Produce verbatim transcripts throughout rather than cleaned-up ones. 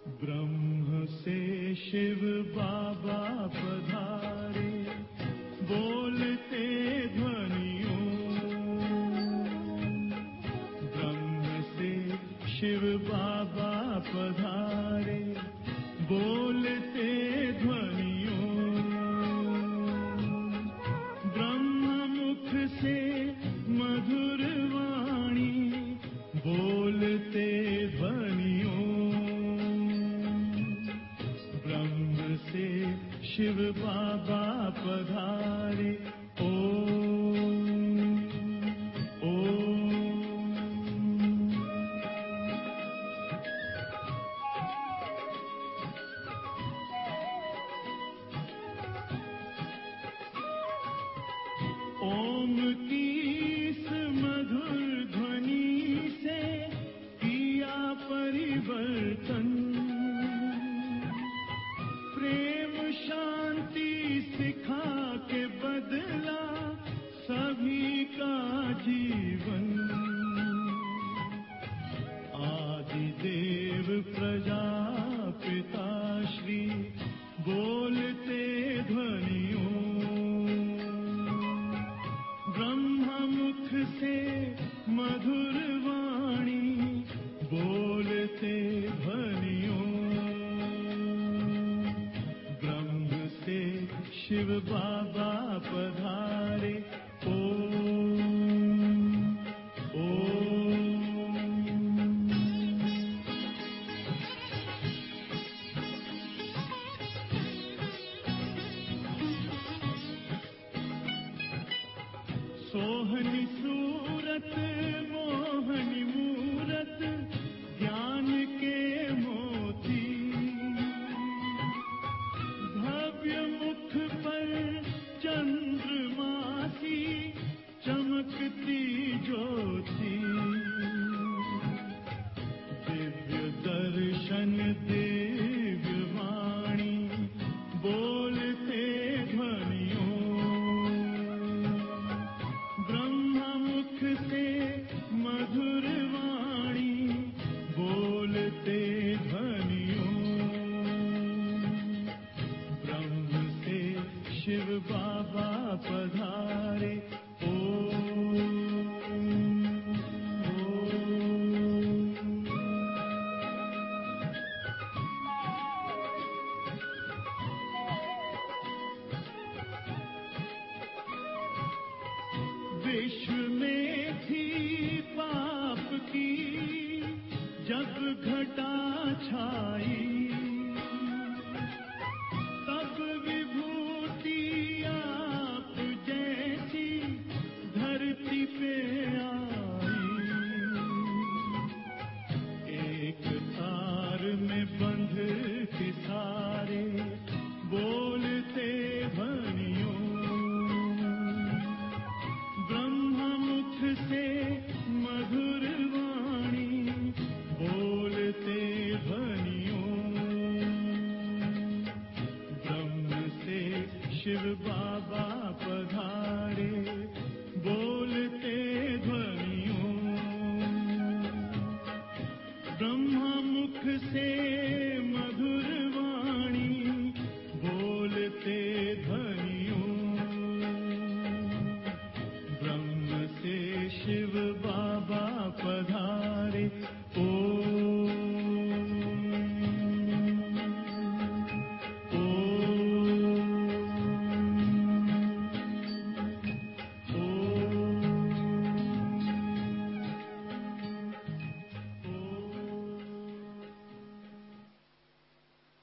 ब्रह्म से शिव बाबा पधारे, बोलते ध्वनियों। ब्रह्म से शिव बाबा पधारे, बोलते ध्वनियों। ब्रह्म मुख से मधुर वाणी, बोलते ध्वनियों। ब्रह्म से शिव बाबा पधारे, ओम ओम। ओम की इस मधुर ध्वनि से किया परिवर्तन। प्रेम शांति सिखा के बदला सभी का जीवन। आदि देव प्रजापिता श्री, बोलते ध्वनियों। ब्रह्म मुख से मधुर वाणी, बोलते ध्वनियों। ब्रह्म से शिव बाबा पधारे, ओम ओम। सोहनी सूरत मोहनी मूरत, ज्ञान के मोती। भव्य मुख पर चंद्रमासी, चमकती ज्योति। दिव्य दर्शन दिव्य वाणी, बोलते ध्वनियों। ब्रह्म मुख से मधुर वाणी, बोलते ध्वनियों। ब्रह्म से शिव बाबा पधारे, ओम ओम। विश्व में थी पाप की जब घटा छाई, तब विभूति आप जैसी धरती पे आई। एक तार में बंध के सारे, बोलते ध्वनियों। ब्रह्म मुख से मधुर वाणी, बोलते ध्वनियों। ब्रह्म से शिव बाबा पधारे, बोलते ध्वनियों। ब्रह्म मुख से मधुर वाणी, बोलते ध्वनियों। ब्रह्म से शिव बाबा पधारे, ओम ओम ओम।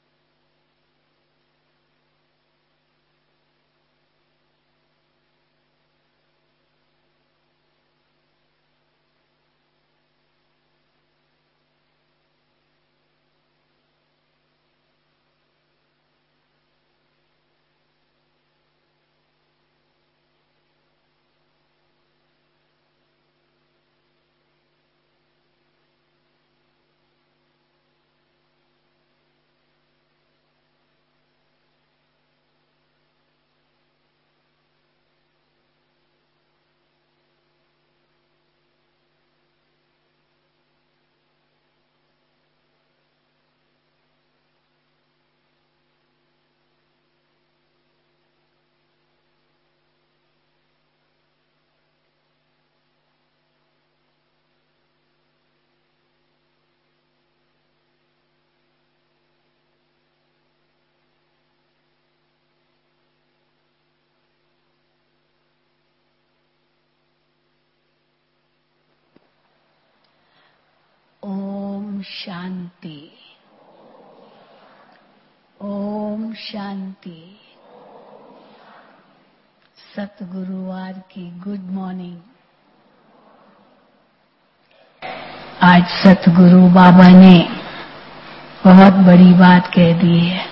शांति। ओम शांति। सतगुरुवार की गुड मॉर्निंग। आज सतगुरु बाबा ने बहुत बड़ी बात कह दी है।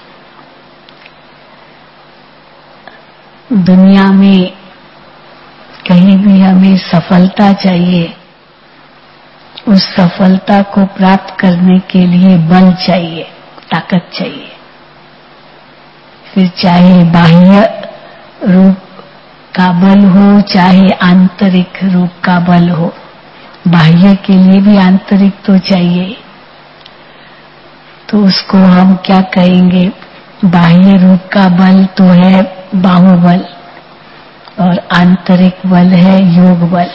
दुनिया में कहीं भी हमें सफलता चाहिए, उस सफलता को प्राप्त करने के लिए बल चाहिए, ताकत चाहिए। फिर चाहे बाह्य रूप का बल हो, चाहे आंतरिक रूप का बल हो। बाह्य के लिए भी आंतरिक तो चाहिए। तो उसको हम क्या कहेंगे? बाह्य रूप का बल तो है बाहुबल और आंतरिक बल है योग बल।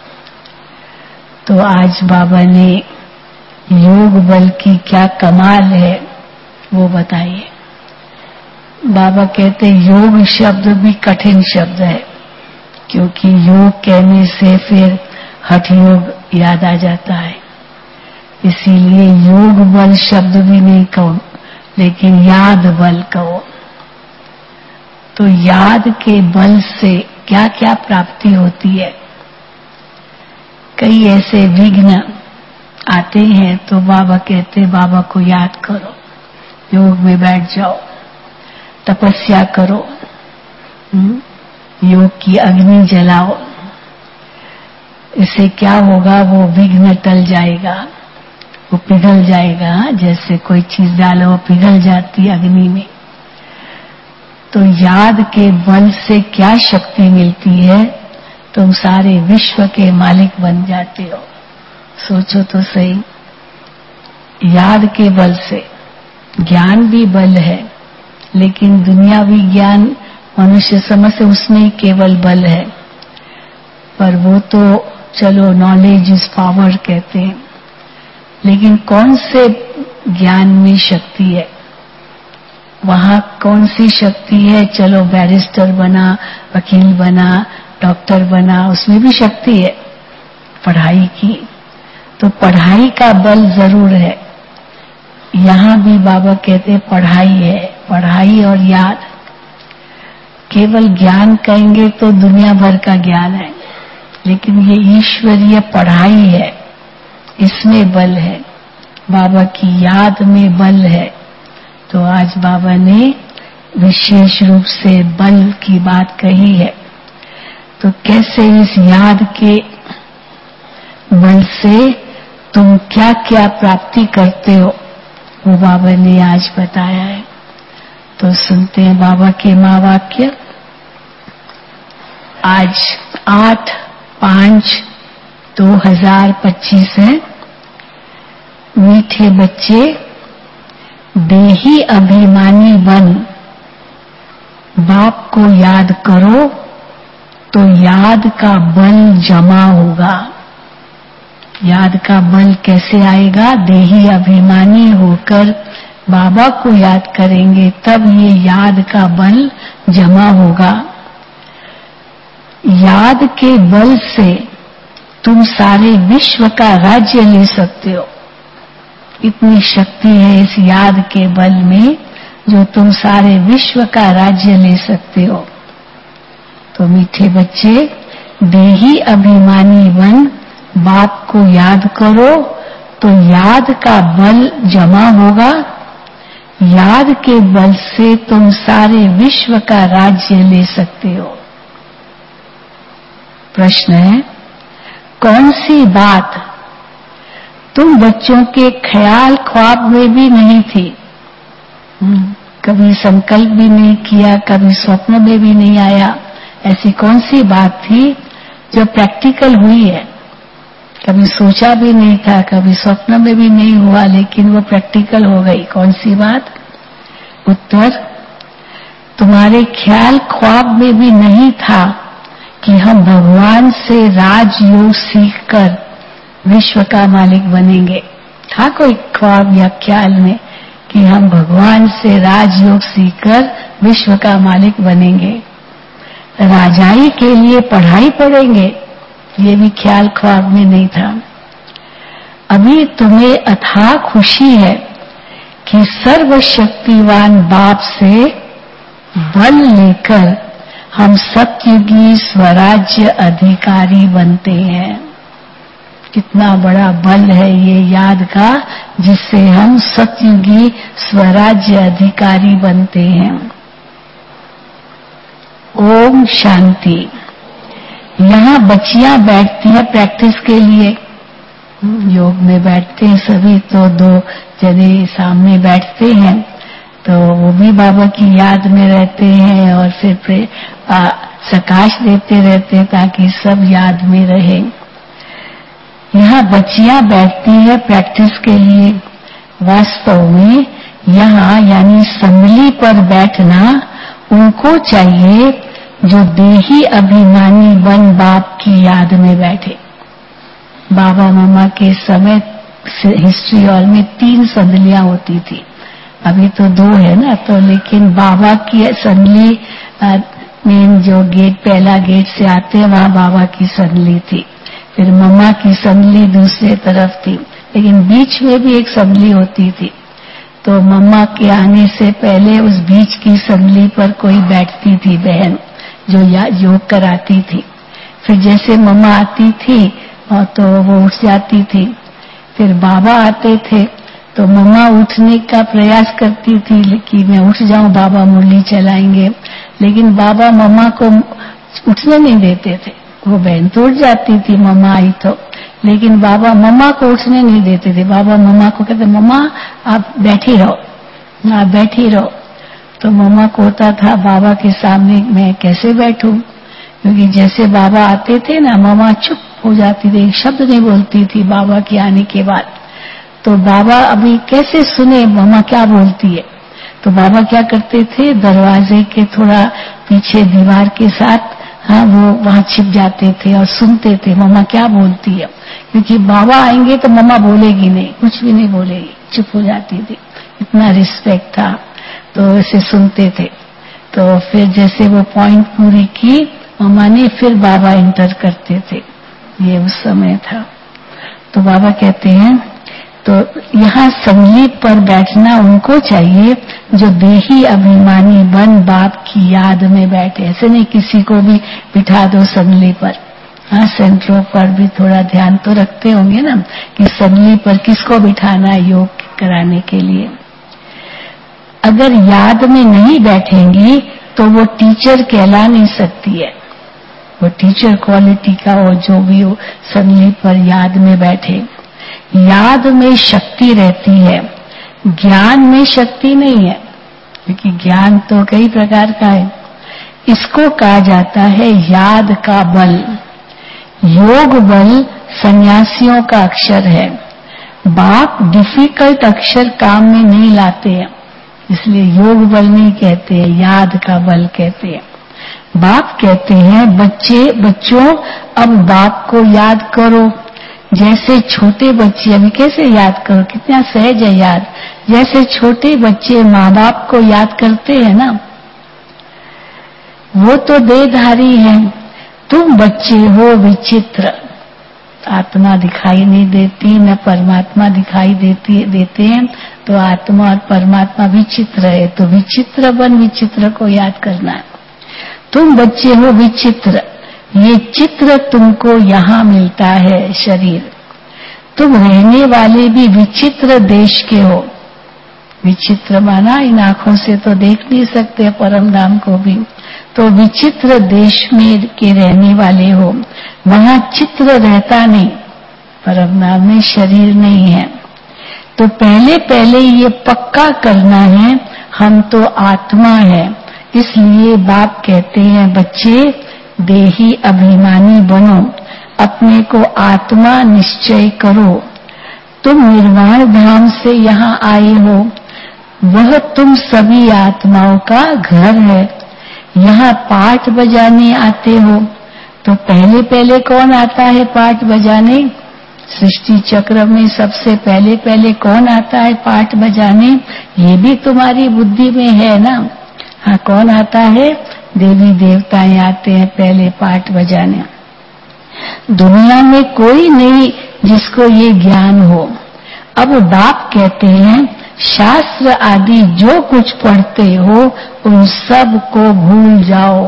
तो आज बाबा ने योग बल की क्या कमाल है वो बताइए। बाबा कहते योग शब्द भी कठिन शब्द है, क्योंकि योग कहने से फिर हठ योग याद आ जाता है। इसीलिए योग बल शब्द भी नहीं कहो, लेकिन याद बल कहो। तो याद के बल से क्या क्या प्राप्ति होती है? कई ऐसे विघ्न आते हैं तो बाबा कहते बाबा को याद करो, योग में बैठ जाओ, तपस्या करो, योग की अग्नि जलाओ। इससे क्या होगा? वो विघ्न टल जाएगा, वो पिघल जाएगा। जैसे कोई चीज डालो, वो पिघल जाती है अग्नि में। तो याद के बल से क्या शक्ति मिलती है? तुम सारे विश्व के मालिक बन जाते हो। सोचो तो सही। याद के बल से ज्ञान भी बल है, लेकिन दुनियावी ज्ञान मनुष्य समझ से उसमें ही केवल बल है। पर वो तो चलो नॉलेज इज पावर कहते हैं, लेकिन कौन से ज्ञान में शक्ति है? वहां कौन सी शक्ति है? चलो बैरिस्टर बना, वकील बना, डॉक्टर बना, उसमें भी शक्ति है पढ़ाई की। तो पढ़ाई का बल जरूर है। यहां भी बाबा कहते हैं पढ़ाई है, पढ़ाई और याद। केवल ज्ञान कहेंगे तो दुनिया भर का ज्ञान है, लेकिन ये ईश्वरीय पढ़ाई है, इसमें बल है। बाबा की याद में बल है। तो आज बाबा ने विशेष रूप से बल की बात कही है। तो कैसे इस याद के बल से तुम क्या क्या प्राप्ति करते हो, वो बाबा ने आज बताया है। तो सुनते हैं बाबा के महावाक्य। आज आठ पांच दो हजार पच्चीस है। मीठे बच्चे, देही अभिमानी बन बाप को याद करो तो याद का बल जमा होगा। याद का बल कैसे आएगा? देही अभिमानी होकर बाबा को याद करेंगे तब ये याद का बल जमा होगा। याद के बल से तुम सारे विश्व का राज्य ले सकते हो। इतनी शक्ति है इस याद के बल में, जो तुम सारे विश्व का राज्य ले सकते हो। तो मीठे बच्चे, देही अभिमानी बन बाप को याद करो तो याद का बल जमा होगा। याद के बल से तुम सारे विश्व का राज्य ले सकते हो। प्रश्न है, कौन सी बात तुम बच्चों के ख्याल ख्वाब में भी नहीं थी? कभी संकल्प भी नहीं किया, कभी स्वप्न में भी नहीं आया। ऐसी कौन सी बात थी जो प्रैक्टिकल हुई है? कभी सोचा भी नहीं था, कभी स्वप्न में भी नहीं हुआ, लेकिन वो प्रैक्टिकल हो गई। कौन सी बात? उत्तर, तुम्हारे ख्याल ख्वाब में भी नहीं था कि हम भगवान से राजयोग सीखकर विश्व का मालिक बनेंगे। था कोई ख्वाब या ख्याल में कि हम भगवान से राजयोग सीखकर विश्व का मालिक बनेंगे? राजाई के लिए पढ़ाई पढ़ेंगे, ये भी ख्याल ख्वाब में नहीं था। अभी तुम्हें अथाह खुशी है कि सर्वशक्तिवान बाप से बल लेकर हम सतयुगी स्वराज्य अधिकारी बनते हैं। कितना बड़ा बल है ये याद का, जिससे हम सतयुगी स्वराज्य अधिकारी बनते हैं। ओम शांति। यहाँ बच्चियां बैठती हैं प्रैक्टिस के लिए, योग में बैठते हैं सभी, तो दो जने सामने बैठते हैं, तो वो भी बाबा की याद में रहते हैं और फिर आ, प्रकाश देते रहते हैं ताकि सब याद में रहे। यहाँ बच्चियां बैठती है प्रैक्टिस के लिए। वास्तव में यहाँ यानी संभली पर बैठना उनको चाहिए जो देही अभिमानी बन बाप की याद में बैठे। बाबा मामा के समय हिस्ट्री हॉल में तीन संदलियां होती थी, अभी तो दो है ना, तो लेकिन बाबा की संदली मेन जो गेट, पहला गेट से आते हैं वहां बाबा की संदली थी, फिर मम्मा की संदली दूसरे तरफ थी, लेकिन बीच में भी एक संदली होती थी। तो मम्मा के आने से पहले उस बीच की संदली पर कोई बैठती थी बहन जो योग कराती थी। फिर जैसे मम्मा आती थी और तो वो उठ जाती थी, फिर बाबा आते थे तो मम्मा उठने का प्रयास करती थी कि मैं उठ जाऊं, बाबा मुरली चलाएंगे, लेकिन बाबा मम्मा को उठने नहीं देते थे। वो बहन तो उठ जाती थी मम्मा आई तो, लेकिन बाबा मम्मा को उठने नहीं देते थे। बाबा मम्मा को कहते मम्मा आप बैठी रहो, आप बैठी रहो। तो मम्मा को होता था बाबा के सामने मैं कैसे बैठूं, क्योंकि जैसे बाबा आते थे ना मम्मा चुप हो जाती थी, एक शब्द नहीं बोलती थी बाबा के आने के बाद। तो बाबा अभी कैसे सुने मम्मा क्या बोलती है, तो बाबा क्या करते थे, दरवाजे के थोड़ा पीछे दीवार के साथ हाँ वो वहां छिप जाते थे और सुनते थे मम्मा क्या बोलती है, क्योंकि बाबा आएंगे तो मम्मा बोलेगी नहीं, कुछ भी नहीं बोलेगी, चुप हो जाती थी, इतना रिस्पेक्ट था। तो ऐसे सुनते थे। तो फिर जैसे वो पॉइंट पूरी की मम्मा ने, फिर बाबा इंटर करते थे, ये उस समय था। तो बाबा कहते हैं तो यहाँ संगली पर बैठना उनको चाहिए जो देही अभिमानी बन बाप की याद में बैठे। ऐसे नहीं किसी को भी बिठा दो संगली पर। हाँ, सेंटरों पर भी थोड़ा ध्यान तो रखते होंगे ना कि संगली पर किसको बिठाना है योग कराने के लिए। अगर याद में नहीं बैठेंगी तो वो टीचर कहला नहीं सकती है। वो टीचर क्वालिटी का हो जो भी हो, संगली पर याद में बैठे। याद में शक्ति रहती है, ज्ञान में शक्ति नहीं है, क्योंकि ज्ञान तो कई प्रकार का है। इसको कहा जाता है याद का बल। योग बल सन्यासियों का अक्षर है। बाप डिफिकल्ट अक्षर काम में नहीं लाते हैं, इसलिए योग बल नहीं कहते हैं, याद का बल कहते हैं। बाप कहते हैं बच्चे बच्चों अब बाप को याद करो। जैसे छोटे बच्चे, अभी कैसे याद करो, कितना सहज है याद। जैसे छोटे बच्चे माँ बाप को याद करते हैं ना, वो तो देहधारी हैं, तुम बच्चे हो विचित्र। आत्मा दिखाई नहीं देती, न परमात्मा दिखाई देती देते हैं, तो आत्मा और परमात्मा विचित्र है। तो विचित्र बन विचित्र को याद करना है। तुम बच्चे हो विचित्र, ये चित्र तुमको यहाँ मिलता है शरीर। तुम रहने वाले भी विचित्र देश के हो। विचित्र माना इन आंखों से तो देख नहीं सकते परम धाम को भी, तो विचित्र देश में के रहने वाले हो। वहां चित्र रहता नहीं, परम धाम में शरीर नहीं है। तो पहले पहले ये पक्का करना है हम तो आत्मा है। इसलिए बाप कहते हैं बच्चे देही अभिमानी बनो, अपने को आत्मा निश्चय करो। तुम निर्वाण धाम से यहाँ आए हो, वह तुम सभी आत्माओं का घर है। यहाँ पाठ बजाने आते हो, तो पहले पहले कौन आता है पाठ बजाने? सृष्टि चक्र में सबसे पहले पहले कौन आता है पाठ बजाने? ये भी तुम्हारी बुद्धि में है ना। हाँ, कौन आता है? देवी देवताएं आते हैं पहले पाठ बजाने। दुनिया में कोई नहीं जिसको ये ज्ञान हो। अब बाप कहते हैं शास्त्र आदि जो कुछ पढ़ते हो उन सब को भूल जाओ।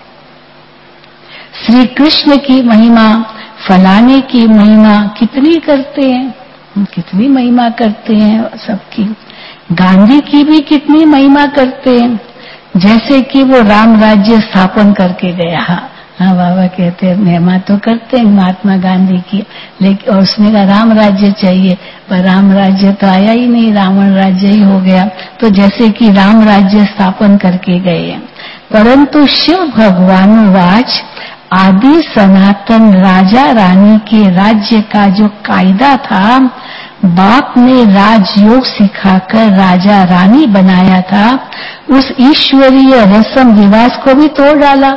श्री कृष्ण की महिमा, फलाने की महिमा कितनी करते हैं, कितनी महिमा करते हैं सबकी। गांधी की भी कितनी महिमा करते हैं, जैसे कि वो राम राज्य स्थापन करके गया। हाँ बाबा कहते हैं महिमा तो करते हैं महात्मा गांधी की, लेकिन और उसने कहा राम राज्य चाहिए, पर राम राज्य तो आया ही नहीं, रावण राज्य ही हो गया। तो जैसे कि राम राज्य स्थापन करके गए, परंतु शिव भगवानुवाच आदि सनातन राजा रानी के राज्य का जो कायदा था, बाप ने राजयोग सिखाकर राजा रानी बनाया था, उस ईश्वरीय रस्म रिवाज को भी तोड़ डाला।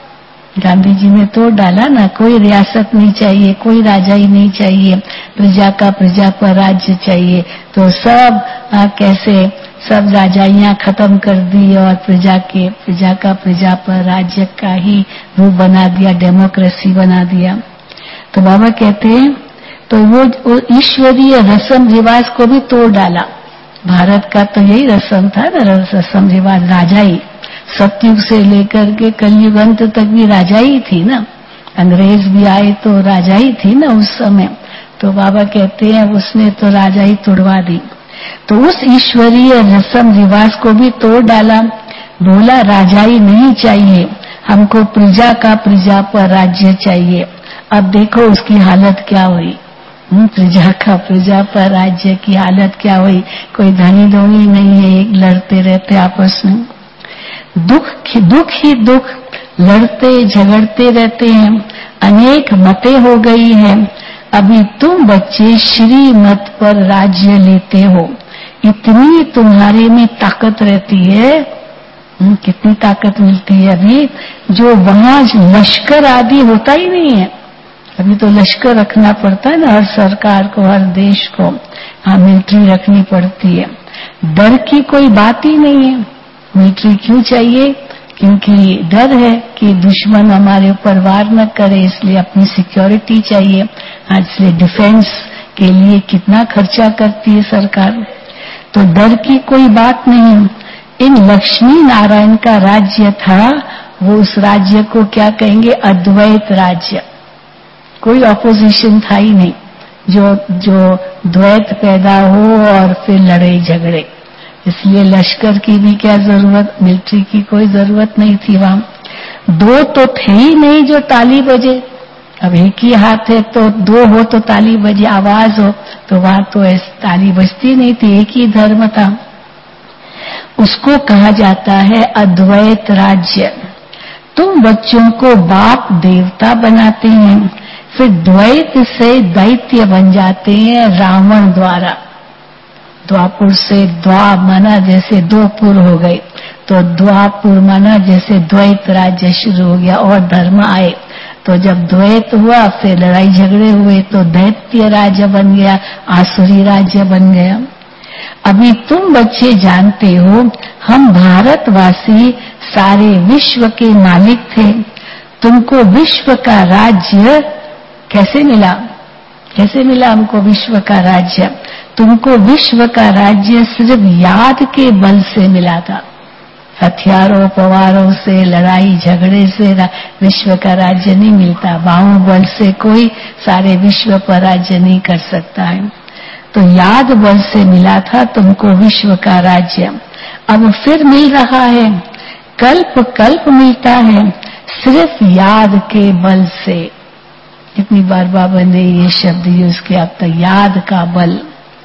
गांधी जी ने तोड़ डाला ना, कोई रियासत नहीं चाहिए, कोई राजा ही नहीं चाहिए, प्रजा का प्रजा पर राज्य चाहिए। तो सब आ, कैसे सब राजाइयां खत्म कर दी और प्रजा के प्रजा का प्रजा पर राज्य का ही रूप बना दिया, डेमोक्रेसी बना दिया। तो बाबा कहते हैं तो वो ईश्वरीय रस्म रिवाज को भी तोड़ डाला। भारत का तो यही रस्म था ना, रस्म रिवाज राजाई, सतयुग से लेकर के कलयुग अंत तक भी राजाई थी ना। अंग्रेज भी आए तो राजाई थी ना उस समय। तो बाबा कहते हैं उसने तो राजाई तोड़वा दी। तो उस ईश्वरीय रस्म रिवाज को भी तोड़ डाला, बोला राजाई नहीं चाहिए, हमको प्रजा का प्रजा पर राज्य चाहिए। अब देखो उसकी हालत क्या हुई, प्रजा का प्रजा पर राज्य की हालत क्या हुई। कोई धनी धोनी नहीं है, एक लड़ते रहते आपस में, दुख दुख ही दुख, लड़ते झगड़ते रहते हैं, अनेक मतें हो गई हैं। अभी तुम बच्चे श्रीमत पर राज्य लेते हो, इतनी तुम्हारे में ताकत रहती है, कितनी ताकत मिलती है अभी, जो वहां लश्कर आदि होता ही नहीं है। अभी तो लश्कर रखना पड़ता है ना हर सरकार को, हर देश को, हाँ मिलिट्री रखनी पड़ती है। डर की कोई बात ही नहीं है। मिलिट्री क्यों चाहिए, क्योंकि डर है कि दुश्मन हमारे ऊपर वार न करे, इसलिए अपनी सिक्योरिटी चाहिए। इसलिए डिफेंस के लिए कितना खर्चा करती है सरकार। तो डर की कोई बात नहीं। इन लक्ष्मी नारायण का राज्य था, वो उस राज्य को क्या कहेंगे, अद्वैत राज्य। कोई ऑपोजिशन था ही नहीं, जो जो द्वैत पैदा हो और फिर लड़ाई झगड़े। इसलिए लश्कर की भी क्या जरूरत, मिलिट्री की कोई जरूरत नहीं थी वहां। दो तो थे ही नहीं जो ताली बजे, अब एक ही हाथ है तो दो हो तो ताली बजे, आवाज हो, तो वहां तो ऐसी ताली बजती नहीं थी, एक ही धर्म था। उसको कहा जाता है अद्वैत राज्य। तुम बच्चों को बाप देवता बनाते हैं, फिर द्वैत से दैत्य बन जाते हैं रावण द्वारा। द्वापुर से द्वा माना जैसे दो पुर हो गए, तो द्वापुर माना जैसे द्वैत राज्य शुरू हो गया और धर्म आए। तो जब द्वैत हुआ फिर लड़ाई झगड़े हुए तो दैत्य राज्य बन गया, आसुरी राज्य बन गया। अभी तुम बच्चे जानते हो हम भारतवासी सारे विश्व के मालिक थे, तुमको विश्व का राज्य कैसे मिला, कैसे मिला हमको विश्व का राज्य। तुमको विश्व का राज्य सिर्फ याद के बल से मिला था, हथियारों पवारों से लड़ाई झगड़े से विश्व का राज्य नहीं मिलता। बाहुबल से कोई सारे विश्व पर राज्य नहीं कर सकता है। तो याद बल से मिला था तुमको विश्व का राज्य, अब फिर मिल रहा है, कल्प कल्प मिलता है सिर्फ याद के बल से। कितनी बार बाबा ने ये शब्द यूज किया, अब तक याद का बल।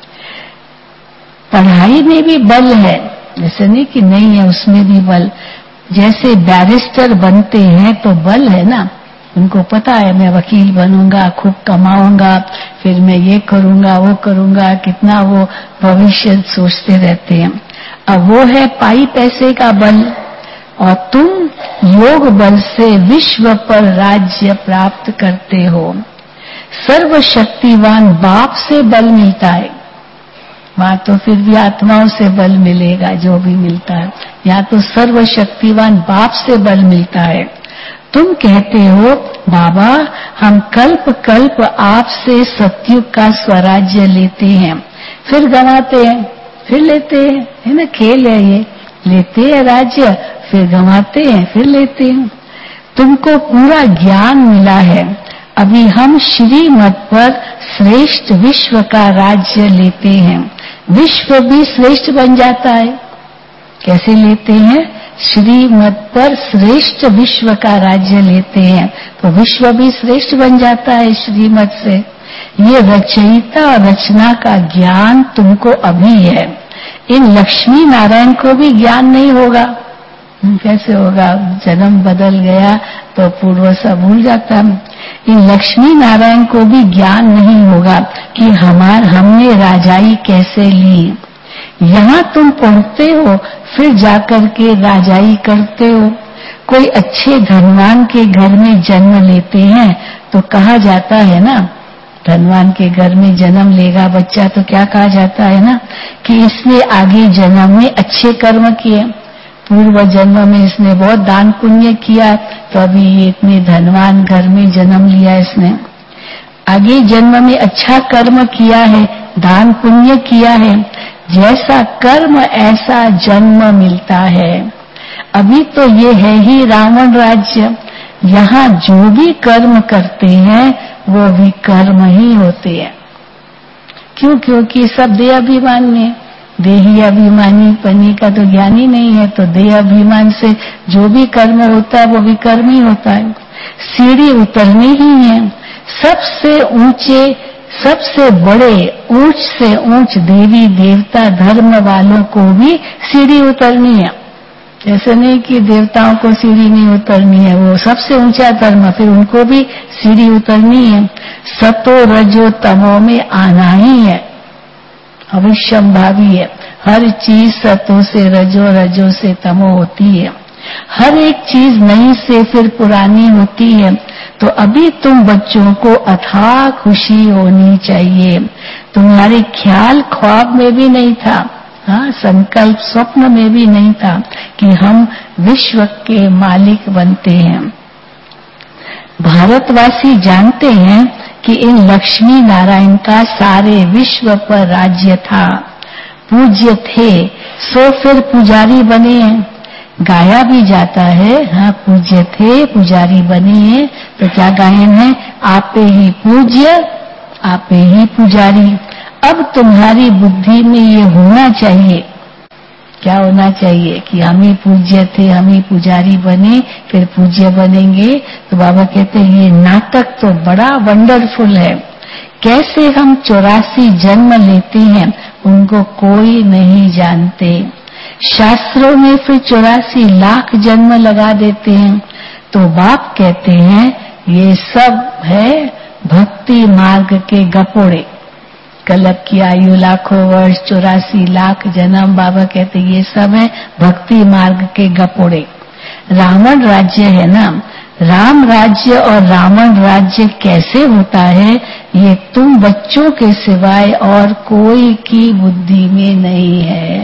पढ़ाई में भी बल है, जैसे नहीं कि नहीं है, उसमें भी बल। जैसे बैरिस्टर बनते हैं तो बल है ना, उनको पता है मैं वकील बनूंगा, खूब कमाऊंगा, फिर मैं ये करूंगा वो करूंगा, कितना वो भविष्य सोचते रहते हैं। अब वो है पाई पैसे का बल, और तुम योग बल से विश्व पर राज्य प्राप्त करते हो। सर्वशक्तिवान बाप से बल मिलता है, वहां तो फिर भी आत्माओं से बल मिलेगा जो भी मिलता है, यहाँ तो सर्वशक्तिवान बाप से बल मिलता है। तुम कहते हो बाबा हम कल्प कल्प आपसे सतयुग का स्वराज्य लेते हैं, फिर गंवाते हैं, फिर लेते हैं, है ना, खेल है ये, लेते हैं राज्य, फिर गंवाते हैं, फिर लेते हैं। तुमको पूरा ज्ञान मिला है, अभी हम श्रीमत पर श्रेष्ठ विश्व का राज्य लेते हैं। विश्व भी श्रेष्ठ बन जाता है। कैसे लेते हैं? श्रीमत पर श्रेष्ठ विश्व का राज्य लेते हैं तो विश्व भी श्रेष्ठ बन जाता है श्रीमत से। ये रचयिता और रचना का ज्ञान तुमको अभी है, इन लक्ष्मी नारायण को भी ज्ञान नहीं होगा। कैसे होगा? जन्म बदल गया तो पूर्व सब भूल जाता है। इन लक्ष्मी नारायण को भी ज्ञान नहीं होगा कि हमार हमने राजाई कैसे ली। यहाँ तुम पढ़ते हो, फिर जाकर के राजाई करते हो। कोई अच्छे धनवान के घर में जन्म लेते हैं तो कहा जाता है ना, धनवान के घर में जन्म लेगा बच्चा तो क्या कहा जाता है ना, कि इसने आगे जन्म में अच्छे कर्म किए, पूर्व जन्म में इसने बहुत दान पुण्य किया तो अभी ये इतने धनवान घर में जन्म लिया इसने। आगे जन्म में अच्छा कर्म किया है, दान पुण्य किया है, जैसा कर्म ऐसा जन्म मिलता है। अभी तो ये है ही रावण राज्य, यहाँ जो भी कर्म करते हैं वो भी कर्म ही होते हैं। क्यों? क्योंकि सब देह अभिमान में, देही अभिमानी पनी का तो ज्ञान ही नहीं है, तो देह अभिमान से जो भी कर्म होता है वो भी कर्म ही होता है। सीढ़ी उतरनी ही है। सबसे ऊंचे, सबसे बड़े, ऊंच से ऊंच देवी देवता धर्म वालों को भी सीढ़ी उतरनी है। ऐसे नहीं कि देवताओं को सीढ़ी नहीं उतरनी है, वो सबसे ऊंचा धर्म, फिर उनको भी सीढ़ी उतरनी है। सतो रजो तमो में आना ही है, अवश्यंभावी है। हर चीज सतो से रजो, रजो से तमो होती है। हर एक चीज नई से फिर पुरानी होती है। तो अभी तुम बच्चों को अथाह खुशी होनी चाहिए। तुम्हारे ख्याल ख्वाब में भी नहीं था, हाँ, संकल्प स्वप्न में भी नहीं था कि हम विश्व के मालिक बनते हैं। भारतवासी जानते हैं कि इन लक्ष्मी नारायण का सारे विश्व पर राज्य था, पूज्य थे, सो फिर पुजारी बने हैं। गाया भी जाता है, हाँ, पूज्य थे पुजारी बने हैं, तो क्या गायन है? आपे ही पूज्य आपे ही पुजारी। अब तुम्हारी बुद्धि में ये होना चाहिए, क्या होना चाहिए? कि हम ही पूज्य थे, हम ही पुजारी बने, फिर पूज्य बनेंगे। तो बाबा कहते हैं ये नाटक तो बड़ा वंडरफुल है। कैसे हम चौरासी जन्म लेते हैं उनको कोई नहीं जानते। शास्त्रों में फिर चौरासी लाख जन्म लगा देते हैं। तो बाप कहते हैं ये सब है भक्ति मार्ग के गपोड़े। कल्प की आयु लाखों वर्ष, चौरासी लाख जन्म, बाबा कहते ये सब है भक्ति मार्ग के गपोड़े। रावण राज्य है ना, राम राज्य और रावण राज्य कैसे होता है ये तुम बच्चों के सिवाय और कोई की बुद्धि में नहीं है।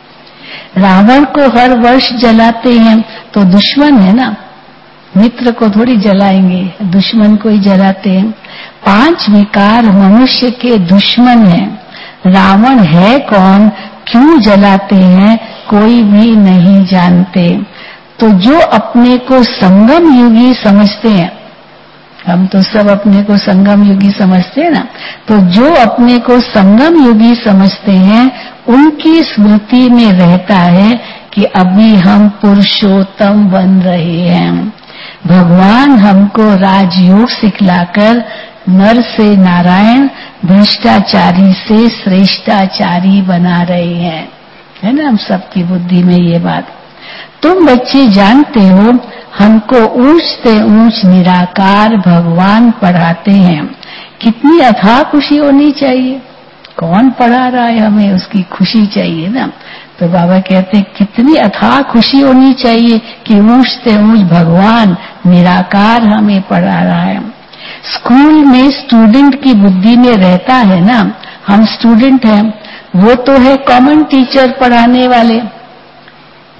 रावण को हर वर्ष जलाते हैं तो दुश्मन है ना, मित्र को थोड़ी जलाएंगे, दुश्मन को ही जलाते हैं। पांच विकार मनुष्य के दुश्मन हैं। रावण है कौन, क्यों जलाते हैं, कोई भी नहीं जानते। तो जो अपने को संगम युगी समझते हैं, हम तो सब अपने को संगम युगी समझते हैं ना, तो जो अपने को संगम युगी समझते हैं उनकी स्मृति में रहता है कि अभी हम पुरुषोत्तम बन रहे हैं। भगवान हमको राजयोग सिखलाकर नर से नारायण, भ्रष्टाचारी से श्रेष्ठाचारी बना रहे हैं, है ना। हम सबकी बुद्धि में ये बात, तुम बच्चे जानते हो हमको ऊंच से ऊंच निराकार भगवान पढ़ाते हैं। कितनी अथाह खुशी होनी चाहिए। कौन पढ़ा रहा है हमें, उसकी खुशी चाहिए ना। तो बाबा कहते हैं कितनी अथाह खुशी होनी चाहिए कि ऊंच से ऊंच भगवान निराकार हमें पढ़ा रहा है। स्कूल में स्टूडेंट की बुद्धि में रहता है ना, हम स्टूडेंट हैं, वो तो है कॉमन टीचर पढ़ाने वाले,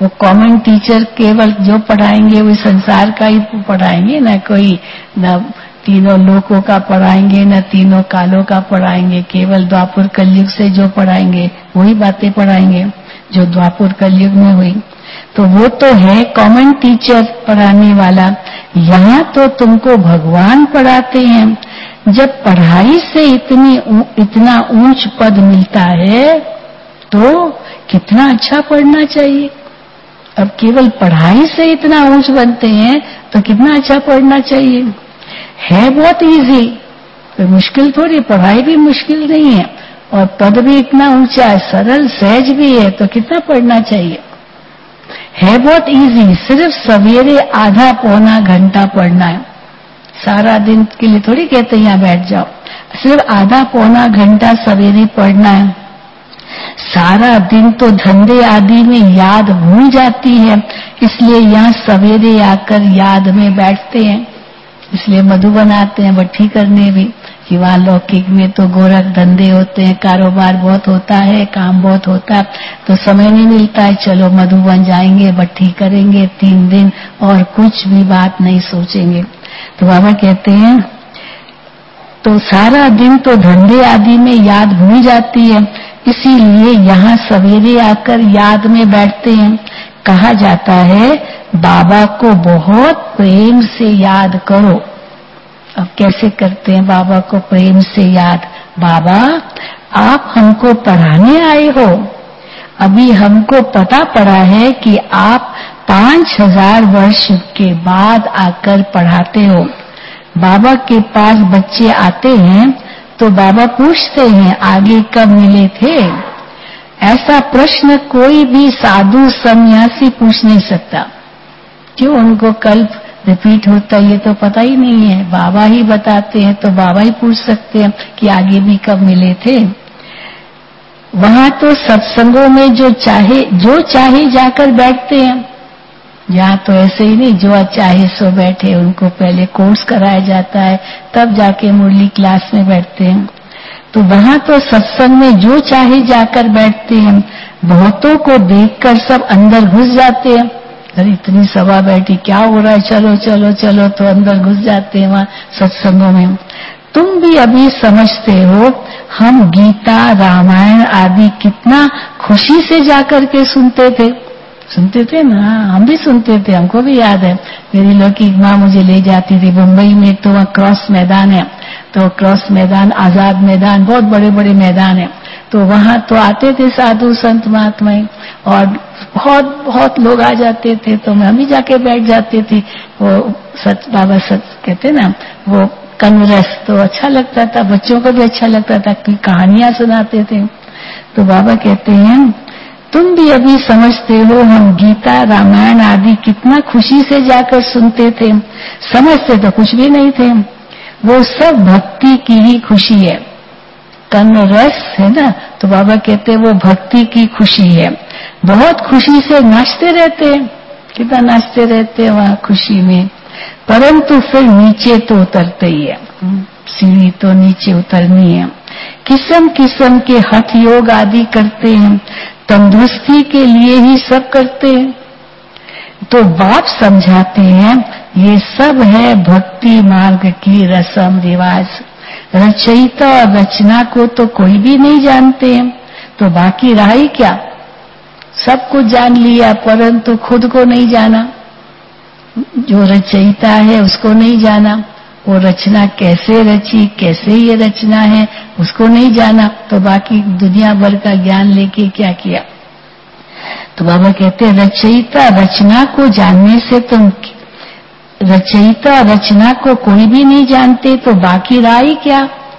वो कॉमन टीचर केवल जो पढ़ाएंगे वो संसार का ही पढ़ाएंगे, ना कोई ना तीनों लोकों का पढ़ाएंगे, ना तीनों कालों का पढ़ाएंगे। केवल द्वापर कलयुग से जो पढ़ाएंगे वही बातें पढ़ाएंगे जो द्वापर कलयुग में हुई। तो वो तो है कॉमन टीचर पढ़ाने वाला। यहाँ तो तुमको भगवान पढ़ाते हैं। जब पढ़ाई से इतनी इतना ऊंच पद मिलता है तो कितना अच्छा पढ़ना चाहिए। अब केवल पढ़ाई से इतना ऊंच बनते हैं तो कितना अच्छा पढ़ना चाहिए। है बहुत इजी, कोई मुश्किल थोड़ी, पढ़ाई भी मुश्किल नहीं है और पद भी इतना ऊंचा है, सरल सहज भी है, तो कितना पढ़ना चाहिए। है बहुत इजी, सिर्फ सवेरे आधा पौना घंटा पढ़ना है। सारा दिन के लिए थोड़ी कहते हैं यहाँ बैठ जाओ, सिर्फ आधा पौना घंटा सवेरे पढ़ना है। सारा दिन तो धंधे आदि में याद भूल जाती है, इसलिए यहाँ सवेरे आकर याद में बैठते हैं। इसलिए मधुबन आते हैं भट्ठी करने भी, कि वहाँ लौकिक में तो गोरख धंधे होते हैं, कारोबार बहुत होता है, काम बहुत होता है, तो समय नहीं मिलता है। चलो मधुबन जाएंगे, भट्ठी करेंगे तीन दिन और कुछ भी बात नहीं सोचेंगे। तो बाबा कहते हैं तो सारा दिन तो धंधे आदि में याद भूल जाती है, इसीलिए यहाँ सवेरे आकर याद में बैठते हैं। कहा जाता है बाबा को बहुत प्रेम से याद करो। अब कैसे करते हैं बाबा को प्रेम से याद? बाबा आप हमको पढ़ाने आए हो, अभी हमको पता पड़ा है कि आप पांच हजार वर्ष के बाद आकर पढ़ाते हो। बाबा के पास बच्चे आते हैं तो बाबा पूछते हैं आगे कब मिले थे। ऐसा प्रश्न कोई भी साधु सन्यासी पूछ नहीं सकता। क्यों? उनको कल्प रिपीट होता है ये तो पता ही नहीं है, बाबा ही बताते हैं तो बाबा ही पूछ सकते हैं कि आगे भी कब मिले थे। वहां तो सत्संगों में जो चाहे जो चाहे जाकर बैठते हैं। यहाँ तो ऐसे ही नहीं, जो चाहे सो बैठे, उनको पहले कोर्स कराया जाता है तब जाके मुरली क्लास में बैठते हैं। तो वहां तो सत्संग में जो चाहे जाकर बैठते हैं। बहुतों को देखकर सब अंदर घुस जाते हैं। अरे इतनी सभा बैठी, क्या हो रहा है, चलो चलो चलो, तो अंदर घुस जाते हैं वहां सत्संगों में। तुम भी अभी समझते हो, हम गीता रामायण आदि कितना खुशी से जाकर के सुनते थे सुनते थे ना, हम भी सुनते थे, हमको भी याद है। मेरी लौकिक माँ मुझे ले जाती थी मुंबई में, तो वहाँ क्रॉस मैदान है, तो क्रॉस मैदान, आजाद मैदान, बहुत बड़े बड़े मैदान है। तो वहां तो आते थे साधु संत महात्माएं और बहुत बहुत लोग आ जाते थे, तो मैं भी जाके बैठ जाती थी। वो सच बाबा सच कहते ना, वो कन्वरस, तो अच्छा लगता था, बच्चों को भी अच्छा लगता था कि कहानियां सुनाते थे। तो बाबा कहते हैं तुम भी अभी समझते हो, हम गीता रामायण आदि कितना खुशी से जाकर सुनते थे। समझते तो कुछ भी नहीं थे, वो सब भक्ति की ही खुशी है। कर्ण रस है ना, तो बाबा कहते हैं वो भक्ति की खुशी है। बहुत खुशी से नाचते रहते हैं, कितना नाचते रहते हैं वहां खुशी में, परंतु फिर नीचे तो उतरते ही है, सीढ़ी तो नीचे उतरनी है। किस्म किस्म के हठ योग आदि करते हैं, तंदुरुस्ती के लिए ही सब करते हैं। तो बाप समझाते हैं ये सब है भक्ति मार्ग की रस्म रिवाज। रचयिता और रचना को तो कोई भी नहीं जानते हैं, तो बाकी रहा ही क्या? सब कुछ जान लिया परंतु खुद को नहीं जाना। जो रचयिता है उसको नहीं जाना, वो रचना कैसे रची, कैसे ये रचना है उसको नहीं जाना, तो बाकी दुनिया भर का ज्ञान लेके क्या किया। तो बाबा कहते हैं रचयिता रचना को जानने से तुम, रचयिता रचना को कोई भी नहीं जानते तो बाकी रहा ही क्या।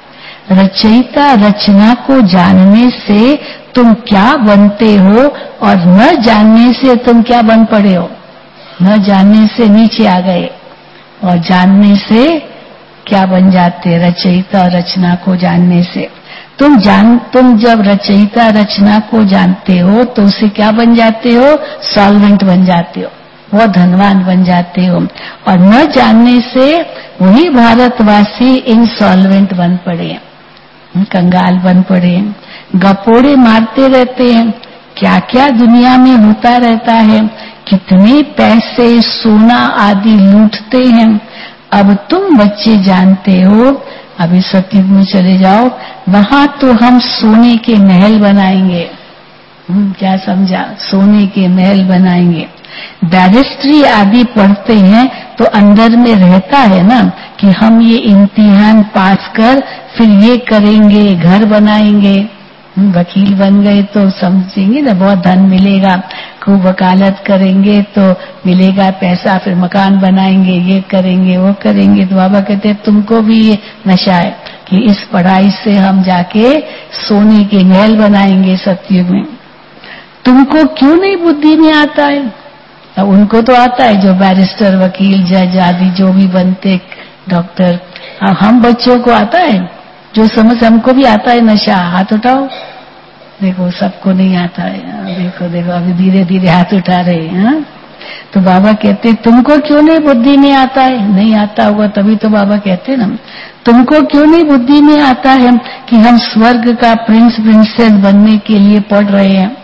रचयिता रचना को जानने से तुम क्या बनते हो और न जानने से तुम क्या बन पड़े हो। न जानने से नीचे आ गए और जानने से क्या बन जाते। रचयिता रचना को जानने से तुम जान तुम जब रचयिता रचना को जानते हो तो उससे क्या बन जाते हो? सॉल्वेंट बन जाते हो, बहुत धनवान बन जाते हो। और न जानने से वही भारतवासी इनसॉल्वेंट बन पड़े, कंगाल बन पड़े, गपोड़े मारते रहते हैं। क्या क्या दुनिया में होता रहता है, कितने पैसे सोना आदि लूटते हैं। अब तुम बच्चे जानते हो, अभी सतयुग में चले जाओ, वहां तो हम सोने के महल बनाएंगे। हम्म, क्या समझा? सोने के महल बनाएंगे। बैरिस्ट्री आदि पढ़ते हैं तो अंदर में रहता है ना कि हम ये इम्तिहान पास कर फिर ये करेंगे, घर बनाएंगे। वकील बन गए तो समझेंगे ना बहुत धन मिलेगा, खूब वकालत करेंगे तो मिलेगा पैसा, फिर मकान बनाएंगे, ये करेंगे, वो करेंगे। तो बाबा कहते हैं तुमको भी ये नशा है कि इस पढ़ाई से हम जाके सोने के महल बनाएंगे सतयुग में। तुमको क्यों नहीं बुद्धि में आता है? अब उनको तो आता है जो बैरिस्टर, वकील, जज आदि जो भी बनते, डॉक्टर। अब हम बच्चों को आता है जो समझ, हमको भी आता है नशा। हाथ उठाओ। देखो सबको नहीं आता है। देखो देखो अभी धीरे धीरे हाथ उठा रहे हैं। तो बाबा कहते तुमको क्यों नहीं बुद्धि में आता है? नहीं आता होगा तभी तो बाबा कहते ना, तुमको क्यों नहीं बुद्धि में आता है कि हम स्वर्ग का प्रिंस प्रिंसेस बनने के लिए पढ़ रहे हैं।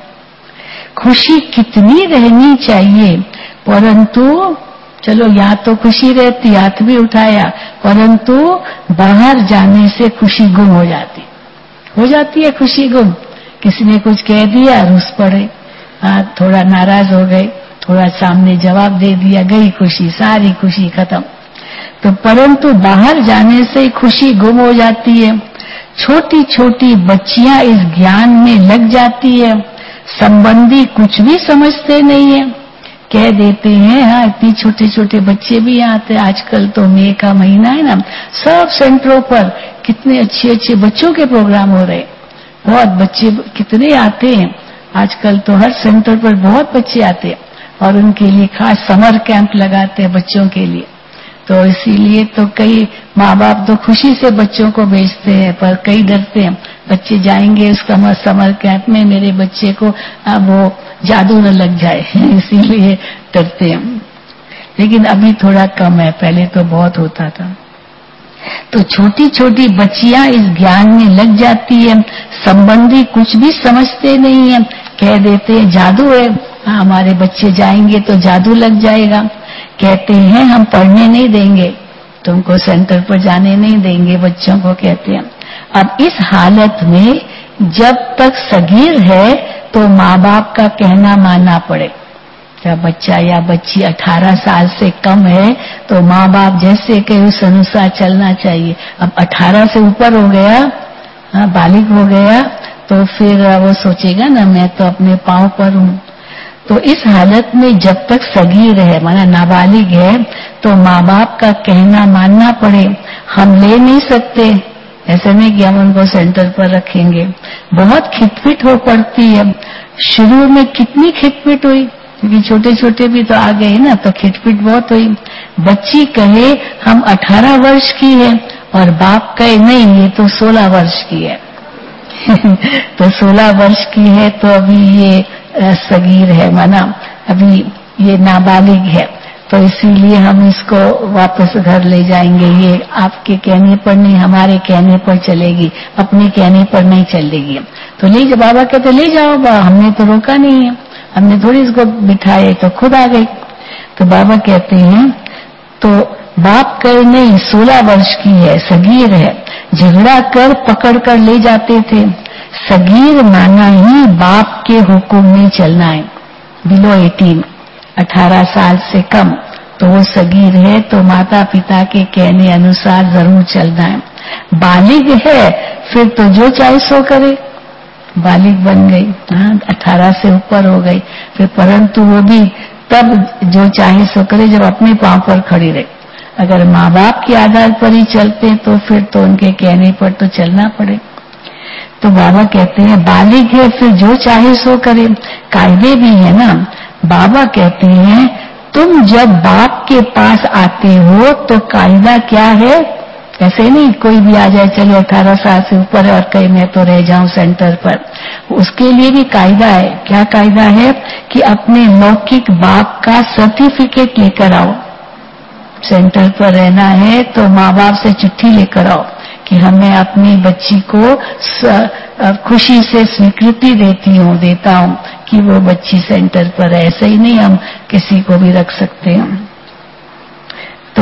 खुशी कितनी रहनी चाहिए, परंतु चलो यहाँ तो खुशी रहती, हाथ भी उठाया, परंतु बाहर जाने से खुशी गुम हो जाती हो जाती है खुशी गुम। किसी ने कुछ कह दिया, रुस पड़े, हाँ थोड़ा नाराज हो गए, थोड़ा सामने जवाब दे दिया, गई खुशी, सारी खुशी खत्म। तो परंतु बाहर जाने से खुशी गुम हो जाती है। छोटी छोटी बच्चियां इस ज्ञान में लग जाती है, संबंधी कुछ भी समझते नहीं है, कह देते हैं। हाँ इतनी छोटे छोटे बच्चे भी यहाँ आते हैं। आजकल तो मई का महीना है ना, सब सेंटरों पर कितने अच्छे अच्छे बच्चों के प्रोग्राम हो रहे, बहुत बच्चे कितने आते हैं। आजकल तो हर सेंटर पर बहुत बच्चे आते हैं और उनके लिए खास समर कैंप लगाते हैं बच्चों के लिए। तो इसीलिए तो कई माँ बाप तो खुशी से बच्चों को भेजते हैं, पर कई डरते हैं बच्चे जाएंगे उस समर समर कैंप में, मेरे बच्चे को वो जादू न लग जाए, इसीलिए डरते हैं। लेकिन अभी थोड़ा कम है, पहले तो बहुत होता था। तो छोटी छोटी बच्चियां इस ज्ञान में लग जाती है, संबंधी कुछ भी समझते नहीं है, कह देते हैं जादू है, हमारे बच्चे जाएंगे तो जादू लग जाएगा। कहते हैं हम पढ़ने नहीं देंगे, तुमको सेंटर पर जाने नहीं देंगे, बच्चों को कहते हैं। अब इस हालत में जब तक सगीर है तो माँ बाप का कहना मानना पड़े। जब बच्चा या बच्ची अठारह साल से कम है तो माँ बाप जैसे कहे उस अनुसार चलना चाहिए। अब अठारह से ऊपर हो गया, हाँ बालिग हो गया, तो फिर वो सोचेगा ना मैं तो अपने पांव पर हूँ। तो इस हालत में जब तक सगीर है, माना नाबालिग है, तो माँ बाप का कहना मानना पड़े। हम ले नहीं सकते, ऐसा नहीं कि हम उनको सेंटर पर रखेंगे। बहुत खिटपिट हो पड़ती है। शुरू में कितनी खिटपिट हुई, क्योंकि छोटे छोटे भी तो आ गए ना, तो खिटपिट बहुत हुई। बच्ची कहे हम अठारह वर्ष की है और बाप कहे नहीं ये तो सोलह वर्ष की है। तो सोलह वर्ष की है तो अभी ये सगीर है, माना अभी ये नाबालिग है, तो इसीलिए हम इसको वापस घर ले जाएंगे। ये आपके कहने पर नहीं, हमारे कहने पर चलेगी, अपने कहने पर नहीं चलेगी। तो ले जाओ, बाबा कहते ले जाओ, हमने तो रोका नहीं है, हमने थोड़ी इसको बिठाए, तो खुद आ गई। तो बाबा कहते हैं तो बाप कहे नहीं सोलह वर्ष की है, सगीर है, झगड़ा कर पकड़ कर ले जाते थे। सगीर माना ही बाप के हुक्म में चलना है। बिलो एटीन, अठारह साल से कम, तो वो सगीर है, तो माता पिता के कहने अनुसार जरूर चलना है। बालिग है फिर तो जो चाहे सो करे, बालिग बन गई, हाँ अठारह से ऊपर हो गई, फिर परंतु वो भी तब जो चाहे सो करे जब अपने पांव पर खड़ी रहे। अगर माँ बाप के आधार पर ही चलते तो फिर तो उनके कहने पर तो चलना पड़े। तो बाबा कहते हैं बालिग है फिर जो चाहे सो करे, कायदे भी है ना। बाबा कहते हैं तुम जब बाप के पास आते हो तो कायदा क्या है, ऐसे नहीं कोई भी आ जाए चलो अठारह साल से ऊपर है और कहीं मैं तो रह जाऊं सेंटर पर, उसके लिए भी कायदा है। क्या कायदा है कि अपने लौकिक बाप का सर्टिफिकेट लेकर आओ। सेंटर पर रहना है तो माँ बाप से चिट्ठी लेकर आओ कि हमें अपनी बच्ची को और खुशी से स्वीकृति देती हूँ देता हूँ कि वो बच्ची सेंटर पर है। ऐसे ही नहीं हम किसी को भी रख सकते हैं। तो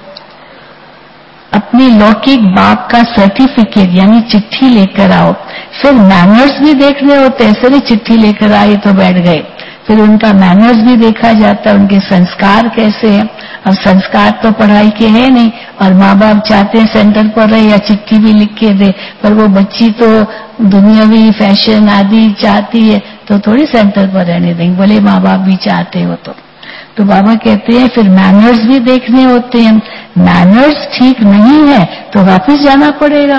अपनी लौकिक बाप का सर्टिफिकेट यानी चिट्ठी लेकर आओ। फिर मैनर्स भी देखने होते, ऐसे नहीं चिट्ठी लेकर आए तो बैठ गए, फिर उनका मैनर्स भी देखा जाता है, उनके संस्कार कैसे हैं। अब संस्कार तो पढ़ाई के है नहीं, और माँ बाप चाहते हैं सेंटर पर रहे या चिट्ठी भी लिख के दे, पर वो बच्ची तो दुनियावी फैशन आदि चाहती है तो थोड़ी सेंटर पर रहने देंगे, बोले माँ बाप भी चाहते हो तो। तो बाबा कहते हैं फिर मैनर्स भी देखने होते हैं। मैनर्स ठीक नहीं है तो वापस जाना पड़ेगा।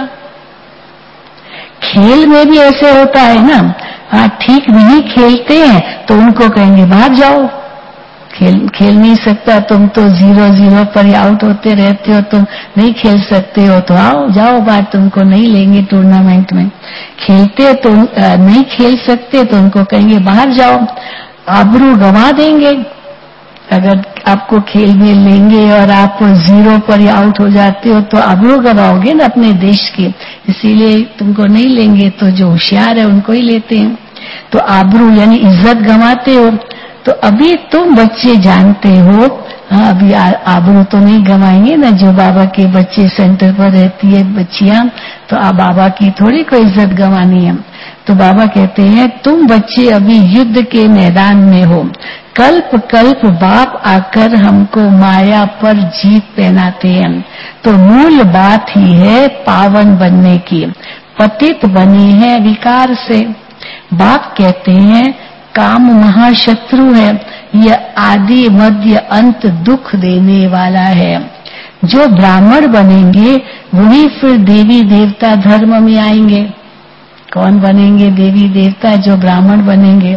खेल में भी ऐसे होता है ना, हाँ ठीक नहीं खेलते हैं तो उनको कहेंगे बाहर जाओ, खेल खेल नहीं सकता, तुम तो जीरो जीरो पर आउट होते रहते हो, तुम नहीं खेल सकते हो तो आओ जाओ बाहर, तुमको नहीं लेंगे टूर्नामेंट में। खेलते तो नहीं खेल सकते तो उनको कहेंगे बाहर जाओ, आबरू गंवा देंगे। अगर आपको खेल में लेंगे और आप जीरो पर आउट हो जाते हो तो आबरू गंवाओगे ना अपने देश के, इसीलिए तुमको नहीं लेंगे। तो जो होशियार है उनको ही लेते हैं। तो आबरू यानी इज्जत गंवाते हो। तो अभी तुम बच्चे जानते हो, हाँ अभी आबरू तो नहीं गंवाएंगे ना, जो बाबा के बच्चे सेंटर पर रहती है बच्चियां, तो आप बाबा की थोड़ी कोई इज्जत गंवानी है। तो बाबा कहते हैं तुम बच्चे अभी युद्ध के मैदान में हो, कल्प कल्प बाप आकर हमको माया पर जीत पहनाते हैं। तो मूल बात ही है पावन बनने की, पतित बने हैं विकार से। बाप कहते हैं काम महाशत्रु है, यह आदि मध्य अंत दुख देने वाला है। जो ब्राह्मण बनेंगे वही फिर देवी देवता धर्म में आएंगे। कौन बनेंगे देवी देवता? जो ब्राह्मण बनेंगे।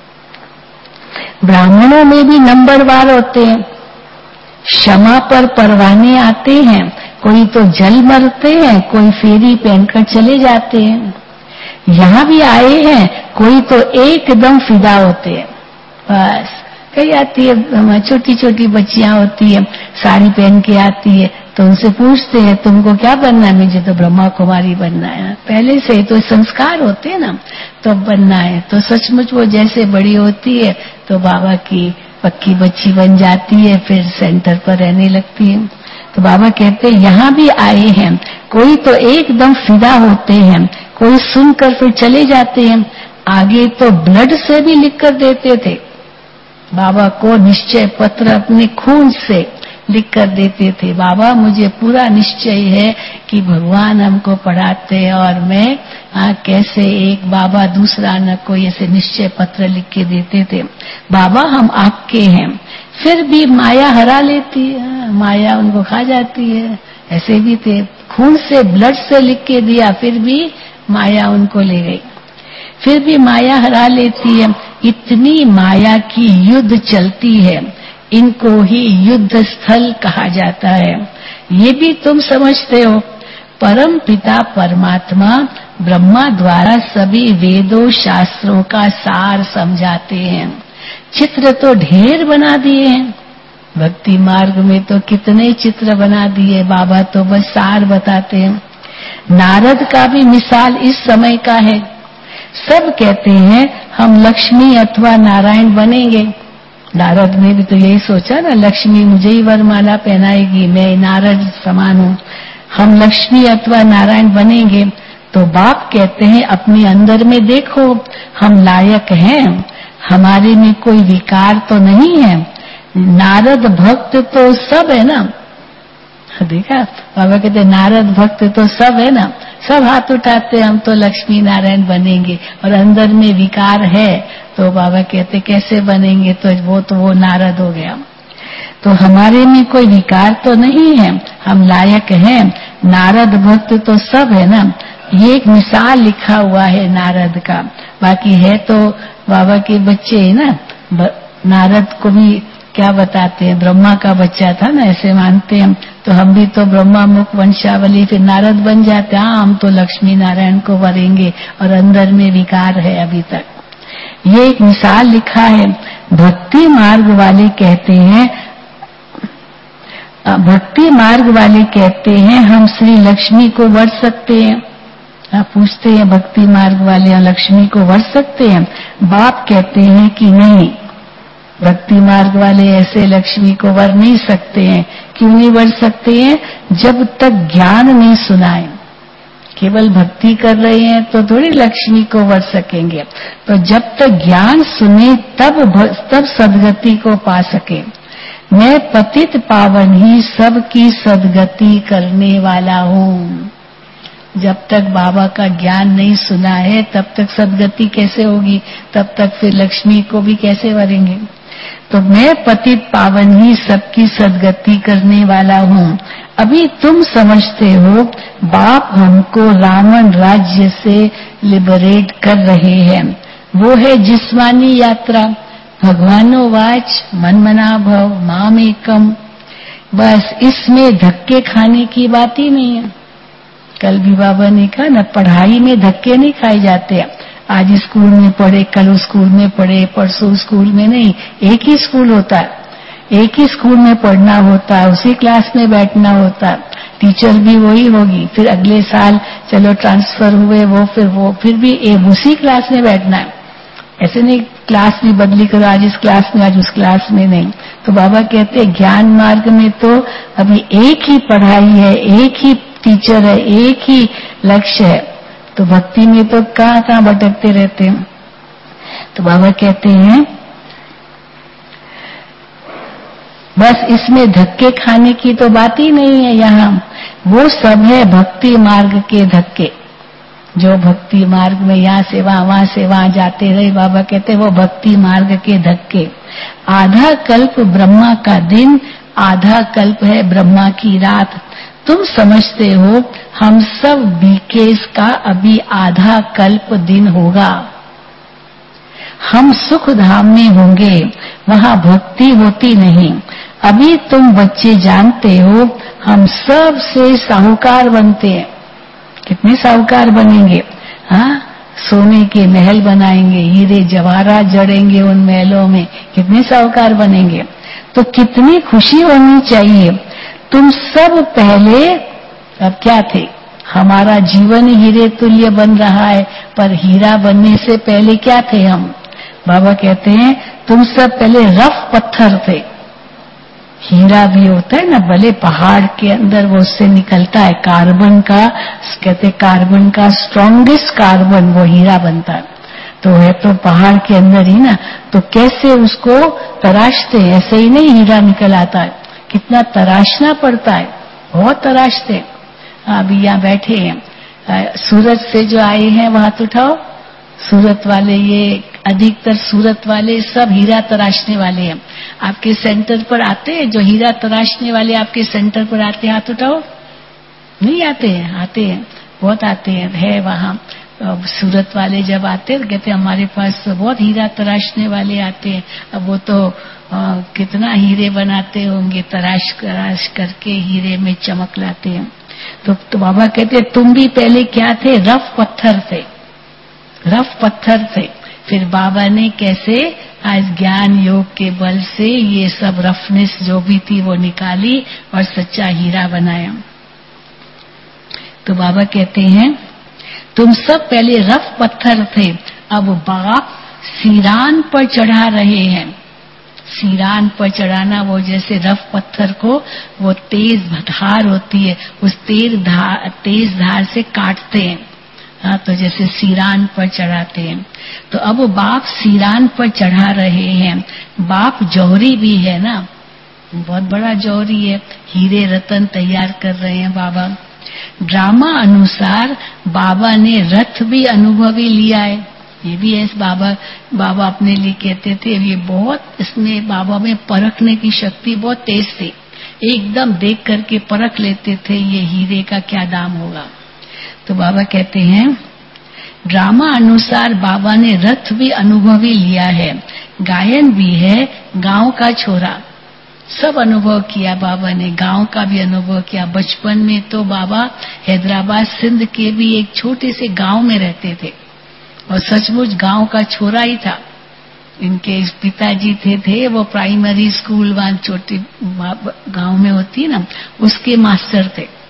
ब्राह्मणों में भी नंबरवार होते हैं। क्षमा पर परवाने आते हैं, कोई तो जल मरते हैं, कोई फेरी पहनकर चले जाते हैं। यहाँ भी आए हैं, कोई तो एकदम फिदा होते हैं। बस कई आती है, छोटी छोटी बच्चियां होती है, साड़ी पहन के आती है, तो उनसे पूछते हैं तुमको क्या बनना है? मुझे तो ब्रह्मा कुमारी बनना है। पहले से तो संस्कार होते हैं ना, तो बनना है। तो सचमुच वो जैसे बड़ी होती है तो बाबा की पक्की बच्ची बन जाती है, फिर सेंटर पर रहने लगती है। तो बाबा कहते हैं यहाँ भी आए हैं, कोई तो एकदम फिदा होते हैं, कोई सुनकर फिर चले जाते हैं। आगे तो ब्लड से भी लिख कर देते थे बाबा को, निश्चय पत्र अपने खून से लिख कर देते थे। बाबा मुझे पूरा निश्चय है कि भगवान हमको पढ़ाते हैं, और मैं आ, कैसे एक बाबा दूसरा न कोई ऐसे निश्चय पत्र लिख के देते थे। बाबा हम आपके हैं, फिर भी माया हरा लेती है, माया उनको खा जाती है। ऐसे भी थे, खून से ब्लड से लिख के दिया, फिर भी माया उनको ले गई, फिर भी माया हरा लेती है। इतनी माया की युद्ध चलती है, इनको ही युद्ध स्थल कहा जाता है। ये भी तुम समझते हो। परम पिता परमात्मा ब्रह्मा द्वारा सभी वेदों शास्त्रों का सार समझाते हैं। चित्र तो ढेर बना दिए हैं, भक्ति मार्ग में तो कितने चित्र बना दिए, बाबा तो बस सार बताते हैं। नारद का भी मिसाल इस समय का है। सब कहते हैं हम लक्ष्मी अथवा नारायण बनेंगे। नारद ने भी तो यही सोचा ना, लक्ष्मी मुझे ही वरमाला पहनाएगी, मैं नारद समान हूँ, हम लक्ष्मी अथवा नारायण बनेंगे। तो बाप कहते हैं अपने अंदर में देखो, हम लायक हैं, हमारे में कोई विकार तो नहीं है। नारद भक्त तो सब है ना, देखा बाबा कहते नारद भक्त तो सब है ना, सब हाथ उठाते हम तो लक्ष्मी नारायण बनेंगे, और अंदर में विकार है तो बाबा कहते कैसे बनेंगे? तो वो तो वो नारद हो गया। तो हमारे में कोई विकार तो नहीं है, हम लायक हैं। नारद भक्त तो सब है ना, ये एक मिसाल लिखा हुआ है नारद का। बाकी है तो बाबा के बच्चे है ना, नारद को भी क्या बताते हैं, ब्रह्मा का बच्चा था ना, ऐसे मानते हैं। तो हम भी तो ब्रह्मा मुख वंशावली, फिर नारद बन जाते। हाँ हम तो लक्ष्मी नारायण को वरेंगे, और अंदर में विकार है अभी तक। ये एक मिसाल लिखा है। भक्ति मार्ग वाले कहते हैं, भक्ति मार्ग वाले कहते हैं हम श्री लक्ष्मी को वर सकते हैं। आप पूछते हैं भक्ति मार्ग वाले यहाँ लक्ष्मी को वर सकते हैं? बाप कहते हैं कि नहीं, भक्ति मार्ग वाले ऐसे लक्ष्मी को वर नहीं सकते हैं। क्यों नहीं वर सकते हैं? जब तक ज्ञान नहीं सुनाए। केवल भक्ति कर रहे हैं तो थोड़ी लक्ष्मी को वर सकेंगे। तो जब तक ज्ञान सुने तब तब सद्गति को पा सके। मैं पतित पावन ही सबकी सद्गति करने वाला हूँ। जब तक बाबा का ज्ञान नहीं सुना है तब तक सद्गति कैसे होगी? तब तक फिर लक्ष्मी को भी कैसे वरेंगे? तो मैं पतित पावन ही सबकी सद्गति करने वाला हूँ। अभी तुम समझते हो बाप हमको रावण राज्य से लिबरेट कर रहे हैं। वो है जिस्मानी यात्रा। भगवानो वाच मनमना भव मामेकम। बस इसमें धक्के खाने की बात ही नहीं है। कल भी बाबा ने कहा ना, पढ़ाई में धक्के नहीं खाए जाते। आज स्कूल में पढ़े, कल स्कूल में पढ़े, परसों स्कूल में नहीं। एक ही स्कूल होता है, एक ही स्कूल में पढ़ना होता है, उसी क्लास में बैठना होता है, टीचर भी वही होगी। फिर अगले साल चलो ट्रांसफर हुए वो, फिर वो फिर भी एक उसी क्लास में बैठना है। ऐसे नहीं क्लास भी बदली करो, आज इस क्लास में आज उस क्लास में नहीं। तो बाबा कहते हैं ज्ञान मार्ग में तो अभी एक ही पढ़ाई है, एक ही टीचर है, एक ही लक्ष्य है। तो भक्ति में तो कहाँ कहाँ भटकते रहते हैं। तो बाबा कहते हैं बस इसमें धक्के खाने की तो बात ही नहीं है। यहाँ वो सब है भक्ति मार्ग के धक्के। जो भक्ति मार्ग में यहाँ से वहां, वहां से वहां जाते रहे, बाबा कहते हैं वो भक्ति मार्ग के धक्के। आधा कल्प ब्रह्मा का दिन, आधा कल्प है ब्रह्मा की रात। तुम समझते हो हम सब बीकेस का अभी आधा कल्प दिन होगा। हम सुख धाम में होंगे, वहां भक्ति होती नहीं। अभी तुम बच्चे जानते हो हम सब से साहूकार बनते हैं। कितने साहूकार बनेंगे? हाँ, सोने के महल बनाएंगे, हीरे जवाहरात जड़ेंगे उन महलों में, कितने साहूकार बनेंगे। तो कितनी खुशी होनी चाहिए। तुम सब पहले अब क्या थे? हमारा जीवन हीरे तुल्य बन रहा है, पर हीरा बनने से पहले क्या थे हम? बाबा कहते हैं तुम सब पहले रफ पत्थर थे। हीरा भी होता है ना, भले पहाड़ के अंदर वो उससे निकलता है कार्बन का, कहते कार्बन का स्ट्रॉन्गेस्ट कार्बन वो हीरा बनता है। तो है तो पहाड़ के अंदर ही ना। तो कैसे उसको तराशते हैं, ऐसे ही नहीं हीरा निकल आता है, कितना तराशना पड़ता है, बहुत तराशते। अभी यहाँ बैठे हैं, सूरत से जो आए हैं वहां तो उठाओ। सूरत वाले, ये अधिकतर सूरत वाले सब हीरा तराशने वाले हैं। आपके सेंटर पर आते हैं जो हीरा तराशने वाले, आपके सेंटर पर आते हैं, हाथ उठाओ। नहीं आते हैं? आते हैं, बहुत आते हैं। है वहाँ सूरत वाले जब आते हैं कहते हैं हमारे पास तो बहुत हीरा तराशने वाले आते हैं। अब वो तो आ, कितना हीरे बनाते होंगे, तराश तराश करके हीरे में चमक लाते हैं। तो, तो बाबा कहते हैं तुम भी पहले क्या थे? रफ पत्थर थे, रफ पत्थर थे। फिर बाबा ने कैसे आज ज्ञान योग के बल से ये सब रफनेस जो भी थी वो निकाली और सच्चा हीरा बनाया। तो बाबा कहते हैं तुम सब पहले रफ पत्थर थे, अब बाप सीरान पर चढ़ा रहे हैं। सीरान पर चढ़ाना, वो जैसे रफ पत्थर को वो तेज धार होती है, उस तेज धार तेज धार से काटते हैं। हाँ, तो जैसे सीरान पर चढ़ाते हैं। तो अब बाप सीरान पर चढ़ा रहे हैं। बाप जौहरी भी है ना, बहुत बड़ा जौहरी है, हीरे रतन तैयार कर रहे हैं बाबा। ड्रामा अनुसार बाबा ने रथ भी अनुभवी लिया है। ये भी है बाबा बाबा अपने लिए कहते थे, ये बहुत इसमें बाबा में परखने की शक्ति बहुत तेज थी। एकदम देख करके परख लेते थे ये हीरे का क्या दाम होगा। तो बाबा कहते हैं ड्रामा अनुसार बाबा ने रथ भी अनुभवी लिया है, गायन भी है, गांव का छोरा, सब अनुभव किया बाबा ने, गांव का भी अनुभव किया। बचपन में तो बाबा हैदराबाद सिंध के भी एक छोटे से गांव में रहते थे और सचमुच गांव का छोरा ही था। इनके पिताजी थे थे वो प्राइमरी स्कूल वहां छोटे गांव में होती है ना, उसके मास्टर थे।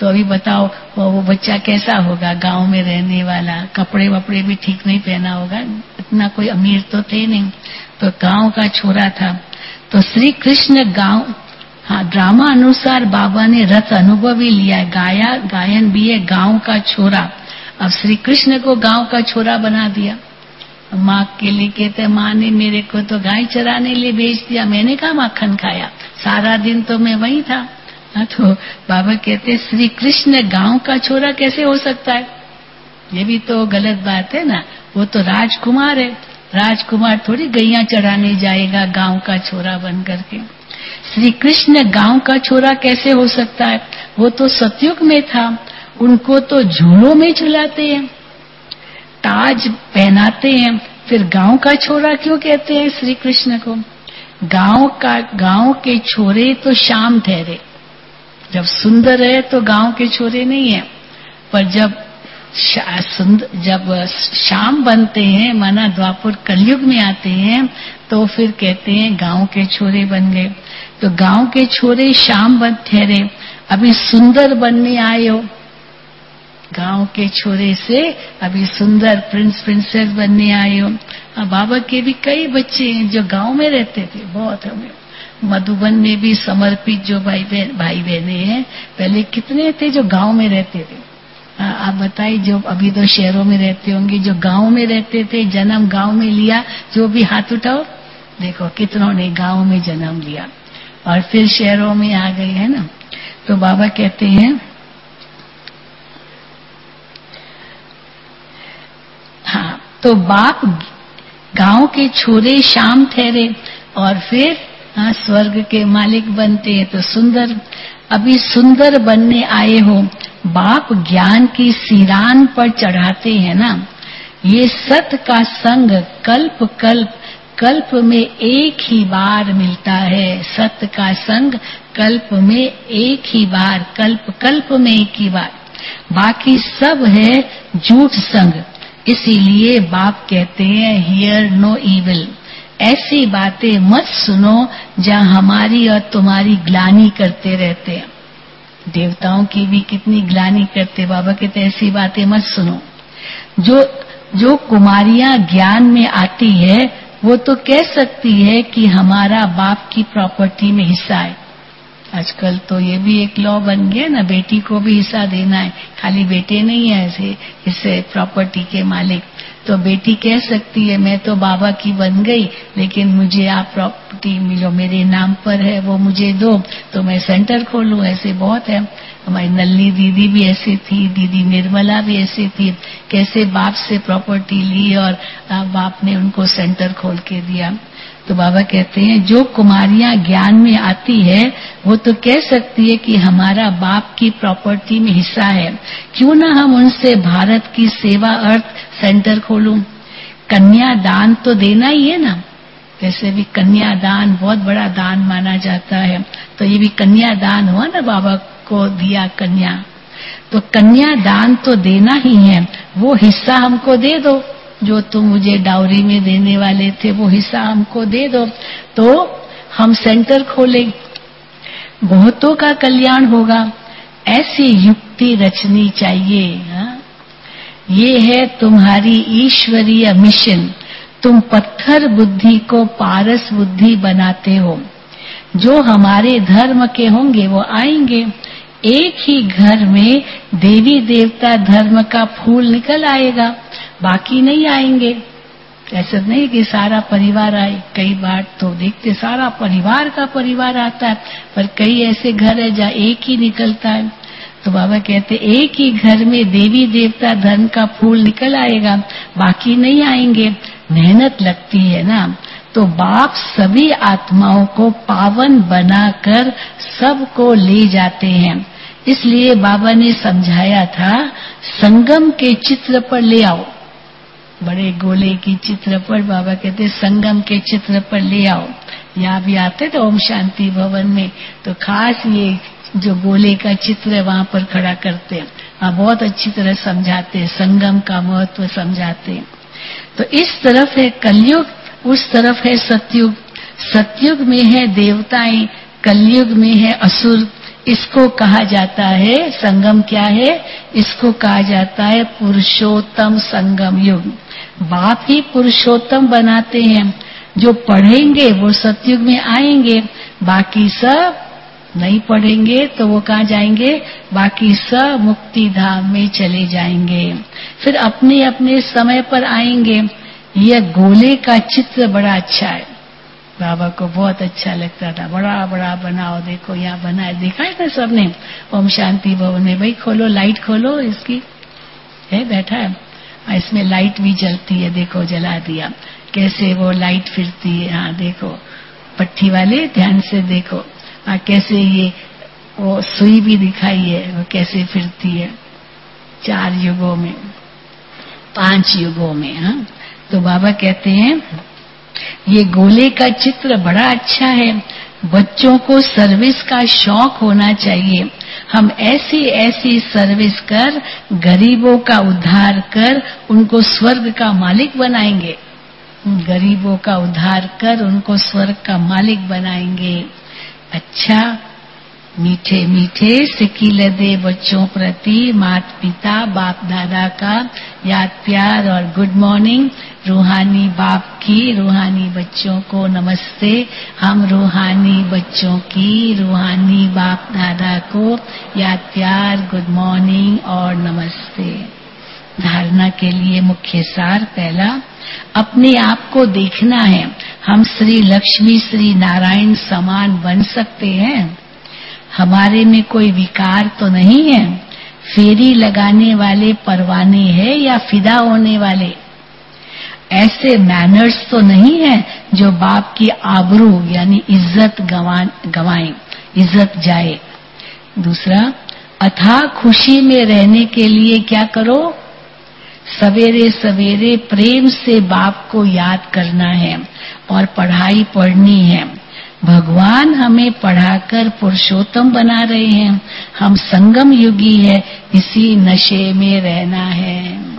तो अभी बताओ वो, वो बच्चा कैसा होगा, गांव में रहने वाला, कपड़े वपड़े भी ठीक नहीं पहना होगा, इतना कोई अमीर तो थे नहीं, तो गांव का छोरा था। तो श्री कृष्ण गांव, हाँ ड्रामा अनुसार बाबा ने रथ अनुभव ही लिया है, गाया गायन भी है, गांव का छोरा। अब श्री कृष्ण को गांव का छोरा बना दिया। माँ के लिए कहते, माँ ने मेरे को तो गाय चराने लिए भेज दिया, मैंने कहा माखन खाया, सारा दिन तो मैं वहीं था। हाँ, तो बाबा कहते श्री कृष्ण गांव का छोरा कैसे हो सकता है, ये भी तो गलत बात है ना, वो तो राजकुमार है, राजकुमार थोड़ी गैया चढ़ाने जाएगा गांव का छोरा बन करके। श्री कृष्ण गांव का छोरा कैसे हो सकता है, वो तो सतयुग में था, उनको तो झूलों में झुलाते हैं, ताज पहनाते हैं, फिर गांव का छोरा क्यों कहते हैं श्री कृष्ण को। गांव का गांव के छोरे तो शाम ठहरे, जब सुंदर है तो गांव के छोरे नहीं है, पर जब जब शाम बनते हैं, माना द्वापर कलयुग में आते हैं, तो फिर कहते हैं गांव के छोरे बन गए। तो गांव के छोरे शाम बन ठहरे, अभी सुंदर बनने आए हो, गांव के छोरे से अभी सुंदर प्रिंस प्रिंसेस बनने आए हो। बाबा के भी कई बच्चे हैं जो गांव में रहते थे, बहुत हमें मधुबन में भी समर्पित जो भाई बहन भाई बहने हैं, पहले कितने थे जो गांव में रहते थे। आ, आप बताइए, जो अभी तो शहरों में रहते होंगे, जो गांव में रहते थे, जन्म गांव में लिया, जो भी हाथ उठाओ, देखो कितनों ने गांव में जन्म लिया और फिर शहरों में आ गए, है ना। तो बाबा कहते हैं, हाँ तो बाप गांव के छोरे शाम ठहरे और फिर हाँ स्वर्ग के मालिक बनते हैं। तो सुंदर, अभी सुंदर बनने आए हो, बाप ज्ञान की सिरान पर चढ़ाते हैं ना। ये सत का संग कल्प कल्प कल्प में एक ही बार मिलता है, सत का संग कल्प में एक ही बार, कल्प कल्प में एक ही बार, बाकी सब है झूठ संग। इसीलिए बाप कहते हैं हियर नो इविल, ऐसी बातें मत सुनो जहाँ हमारी और तुम्हारी ग्लानि करते रहते हैं। देवताओं की भी कितनी ग्लानि करते, बाबा कहते ऐसी बातें मत सुनो। जो जो कुमारियां ज्ञान में आती है वो तो कह सकती है कि हमारा बाप की प्रॉपर्टी में हिस्सा है। आजकल तो ये भी एक लॉ बन गया ना, बेटी को भी हिस्सा देना है, खाली बेटे नहीं है ऐसे इससे प्रॉपर्टी के मालिक। तो बेटी कह सकती है मैं तो बाबा की बन गई, लेकिन मुझे आप प्रॉपर्टी मिलो मेरे नाम पर है वो मुझे दो तो मैं सेंटर खोलूं। ऐसे बहुत है, हमारी नल्ली दीदी भी ऐसी थी, दीदी निर्मला भी ऐसी थी, कैसे बाप से प्रॉपर्टी ली और बाप ने उनको सेंटर खोल के दिया। तो बाबा कहते हैं जो कुमारियां ज्ञान में आती है वो तो कह सकती है कि हमारा बाप की प्रॉपर्टी में हिस्सा है, क्यों ना हम उनसे भारत की सेवा अर्थ सेंटर खोलूं। कन्या दान तो देना ही है ना, वैसे भी कन्या दान बहुत बड़ा दान माना जाता है, तो ये भी कन्या दान हुआ ना, बाबा को दिया कन्या, तो कन्या दान तो देना ही है, वो हिस्सा हमको दे दो, जो तुम मुझे डाउरी में देने वाले थे वो हिस्सा हमको दे दो, तो हम सेंटर खोलें, बहुतों का कल्याण होगा। ऐसी युक्ति रचनी चाहिए। हा? ये है तुम्हारी ईश्वरीय मिशन, तुम पत्थर बुद्धि को पारस बुद्धि बनाते हो। जो हमारे धर्म के होंगे वो आएंगे, एक ही घर में देवी देवता धर्म का फूल निकल आएगा, बाकी नहीं आएंगे। ऐसा नहीं कि सारा परिवार आए, कई बार तो देखते सारा परिवार का परिवार आता है, पर कई ऐसे घर है जहाँ एक ही निकलता है। तो बाबा कहते एक ही घर में देवी देवता धर्म का फूल निकल आएगा, बाकी नहीं आएंगे। मेहनत लगती है ना, तो बाप सभी आत्माओं को पावन बनाकर सबको ले जाते हैं। इसलिए बाबा ने समझाया था संगम के चित्र पर ले आओ, बड़े गोले की चित्र पर बाबा कहते संगम के चित्र पर ले आओ। यहाँ भी आते तो ओम शांति भवन में तो खास ये जो गोले का चित्र है वहां पर खड़ा करते हैं, वहाँ बहुत अच्छी तरह समझाते हैं, संगम का महत्व समझाते हैं। तो इस तरफ है कलयुग, उस तरफ है सतयुग। सतयुग में है देवताएं, कलयुग में है असुर। इसको कहा जाता है संगम। क्या है? इसको कहा जाता है पुरुषोत्तम संगम युग। बाप ही पुरुषोत्तम बनाते हैं। जो पढ़ेंगे वो सतयुग में आएंगे, बाकी सब नहीं पढ़ेंगे तो वो कहाँ जाएंगे? बाकी सब मुक्ति धाम में चले जाएंगे, फिर अपने अपने समय पर आएंगे। यह गोले का चित्र बड़ा अच्छा है, बाबा को बहुत अच्छा लगता था। बड़ा बड़ा बनाओ, देखो यहाँ बना है, देखा है ना सबने ओम शांति भवन में। भाई खोलो, लाइट खोलो इसकी, है बैठा है। इसमें लाइट भी जलती है, देखो जला दिया, कैसे वो लाइट फिरती है। हाँ देखो, पट्टी वाले ध्यान से देखो। हाँ कैसे ये वो सुई भी दिखाई है, वो कैसे फिरती है चार युगों में, पांच युगों में। हाँ तो बाबा कहते हैं ये गोले का चित्र बड़ा अच्छा है। बच्चों को सर्विस का शौक होना चाहिए। हम ऐसी ऐसी सर्विस कर गरीबों का उद्धार कर उनको स्वर्ग का मालिक बनाएंगे। गरीबों का उद्धार कर उनको स्वर्ग का मालिक बनाएंगे। अच्छा, मीठे मीठे सिकील दे बच्चों प्रति माता पिता बाप दादा का याद प्यार और गुड मॉर्निंग। रूहानी बाप की रूहानी बच्चों को नमस्ते। हम रूहानी बच्चों की रूहानी बाप दादा को याद प्यार गुड मॉर्निंग और नमस्ते। धारणा के लिए मुख्य सार पहला, अपने आप को देखना है। हम श्री लक्ष्मी श्री नारायण समान बन सकते हैं। हमारे में कोई विकार तो नहीं है। फेरी लगाने वाले परवाने हैं या फिदा होने वाले। ऐसे मैनर्स तो नहीं है जो बाप की आबरू यानी इज्जत गवाएं, इज्जत जाए। दूसरा, अथाह खुशी में रहने के लिए क्या करो? सवेरे सवेरे प्रेम से बाप को याद करना है और पढ़ाई पढ़नी है। भगवान हमें पढ़ाकर पुरुषोत्तम बना रहे हैं। हम संगम युगी है, इसी नशे में रहना है।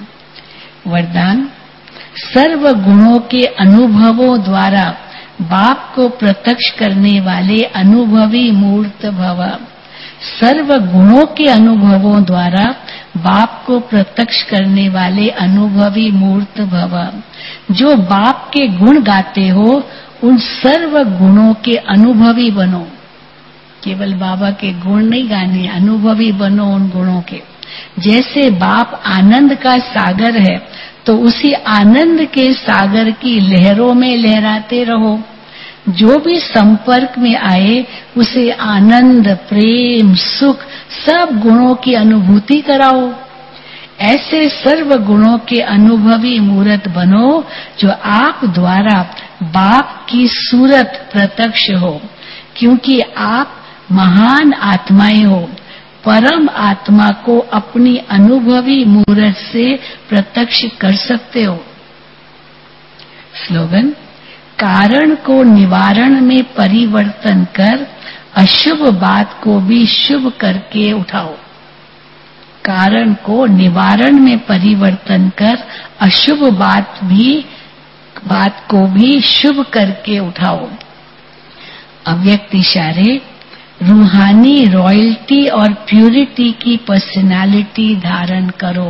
वरदान, सर्व गुणों के अनुभवों द्वारा बाप को प्रत्यक्ष करने वाले अनुभवी मूर्त भव। सर्व गुणों के अनुभवों द्वारा बाप को प्रत्यक्ष करने वाले अनुभवी मूर्त भव। जो बाप के गुण गाते हो उन सर्व गुणों के अनुभवी बनो। केवल बाबा के गुण नहीं गाने, अनुभवी बनो उन गुणों के। जैसे बाप आनंद का सागर है तो उसी आनंद के सागर की लहरों में लहराते रहो। जो भी संपर्क में आए उसे आनंद प्रेम सुख सब गुणों की अनुभूति कराओ। ऐसे सर्व गुणों के अनुभवी मूर्त बनो जो आप द्वारा बाप की सूरत प्रत्यक्ष हो। क्योंकि आप महान आत्माएं हो, परम आत्मा को अपनी अनुभवी मूर्त से प्रत्यक्ष कर सकते हो। स्लोगन, कारण को निवारण में परिवर्तन कर अशुभ बात को भी शुभ करके उठाओ। कारण को निवारण में परिवर्तन कर अशुभ बात भी बात को भी शुभ करके उठाओ। अव्यक्त इशारे, रूहानी रॉयल्टी और प्यूरिटी की पर्सनालिटी धारण करो।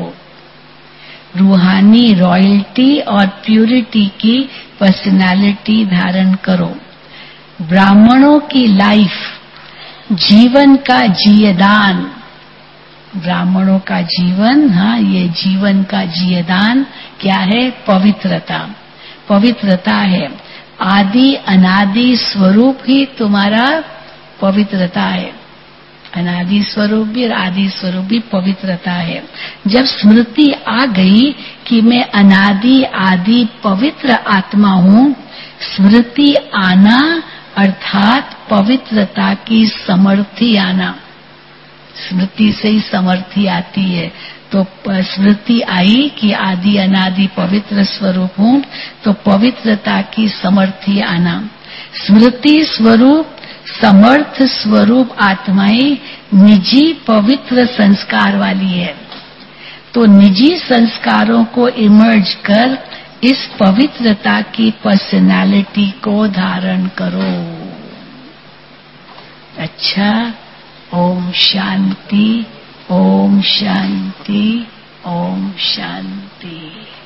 रूहानी रॉयल्टी और प्यूरिटी की पर्सनालिटी धारण करो। ब्राह्मणों की लाइफ जीवन का जियदान। ब्राह्मणों का जीवन, हाँ ये जीवन का जियदान क्या है? पवित्रता। पवित्रता है। आदि अनादि स्वरूप ही तुम्हारा पवित्रता है। अनादि स्वरूप भी और आदि स्वरूप भी पवित्रता है। जब स्मृति आ गई कि मैं अनादि आदि पवित्र आत्मा हूँ, स्मृति आना अर्थात पवित्रता की समर्थी आना। स्मृति से ही समर्थी आती है। तो स्मृति आई कि आदि अनादि पवित्र स्वरूप हूँ, तो पवित्रता की समर्थी आना। स्मृति स्वरूप समर्थ स्वरूप आत्माएं निजी पवित्र संस्कार वाली है। तो निजी संस्कारों को इमर्ज कर इस पवित्रता की पर्सनालिटी को धारण करो। अच्छा, ओम शांति, ओम शांति, ओम शांति।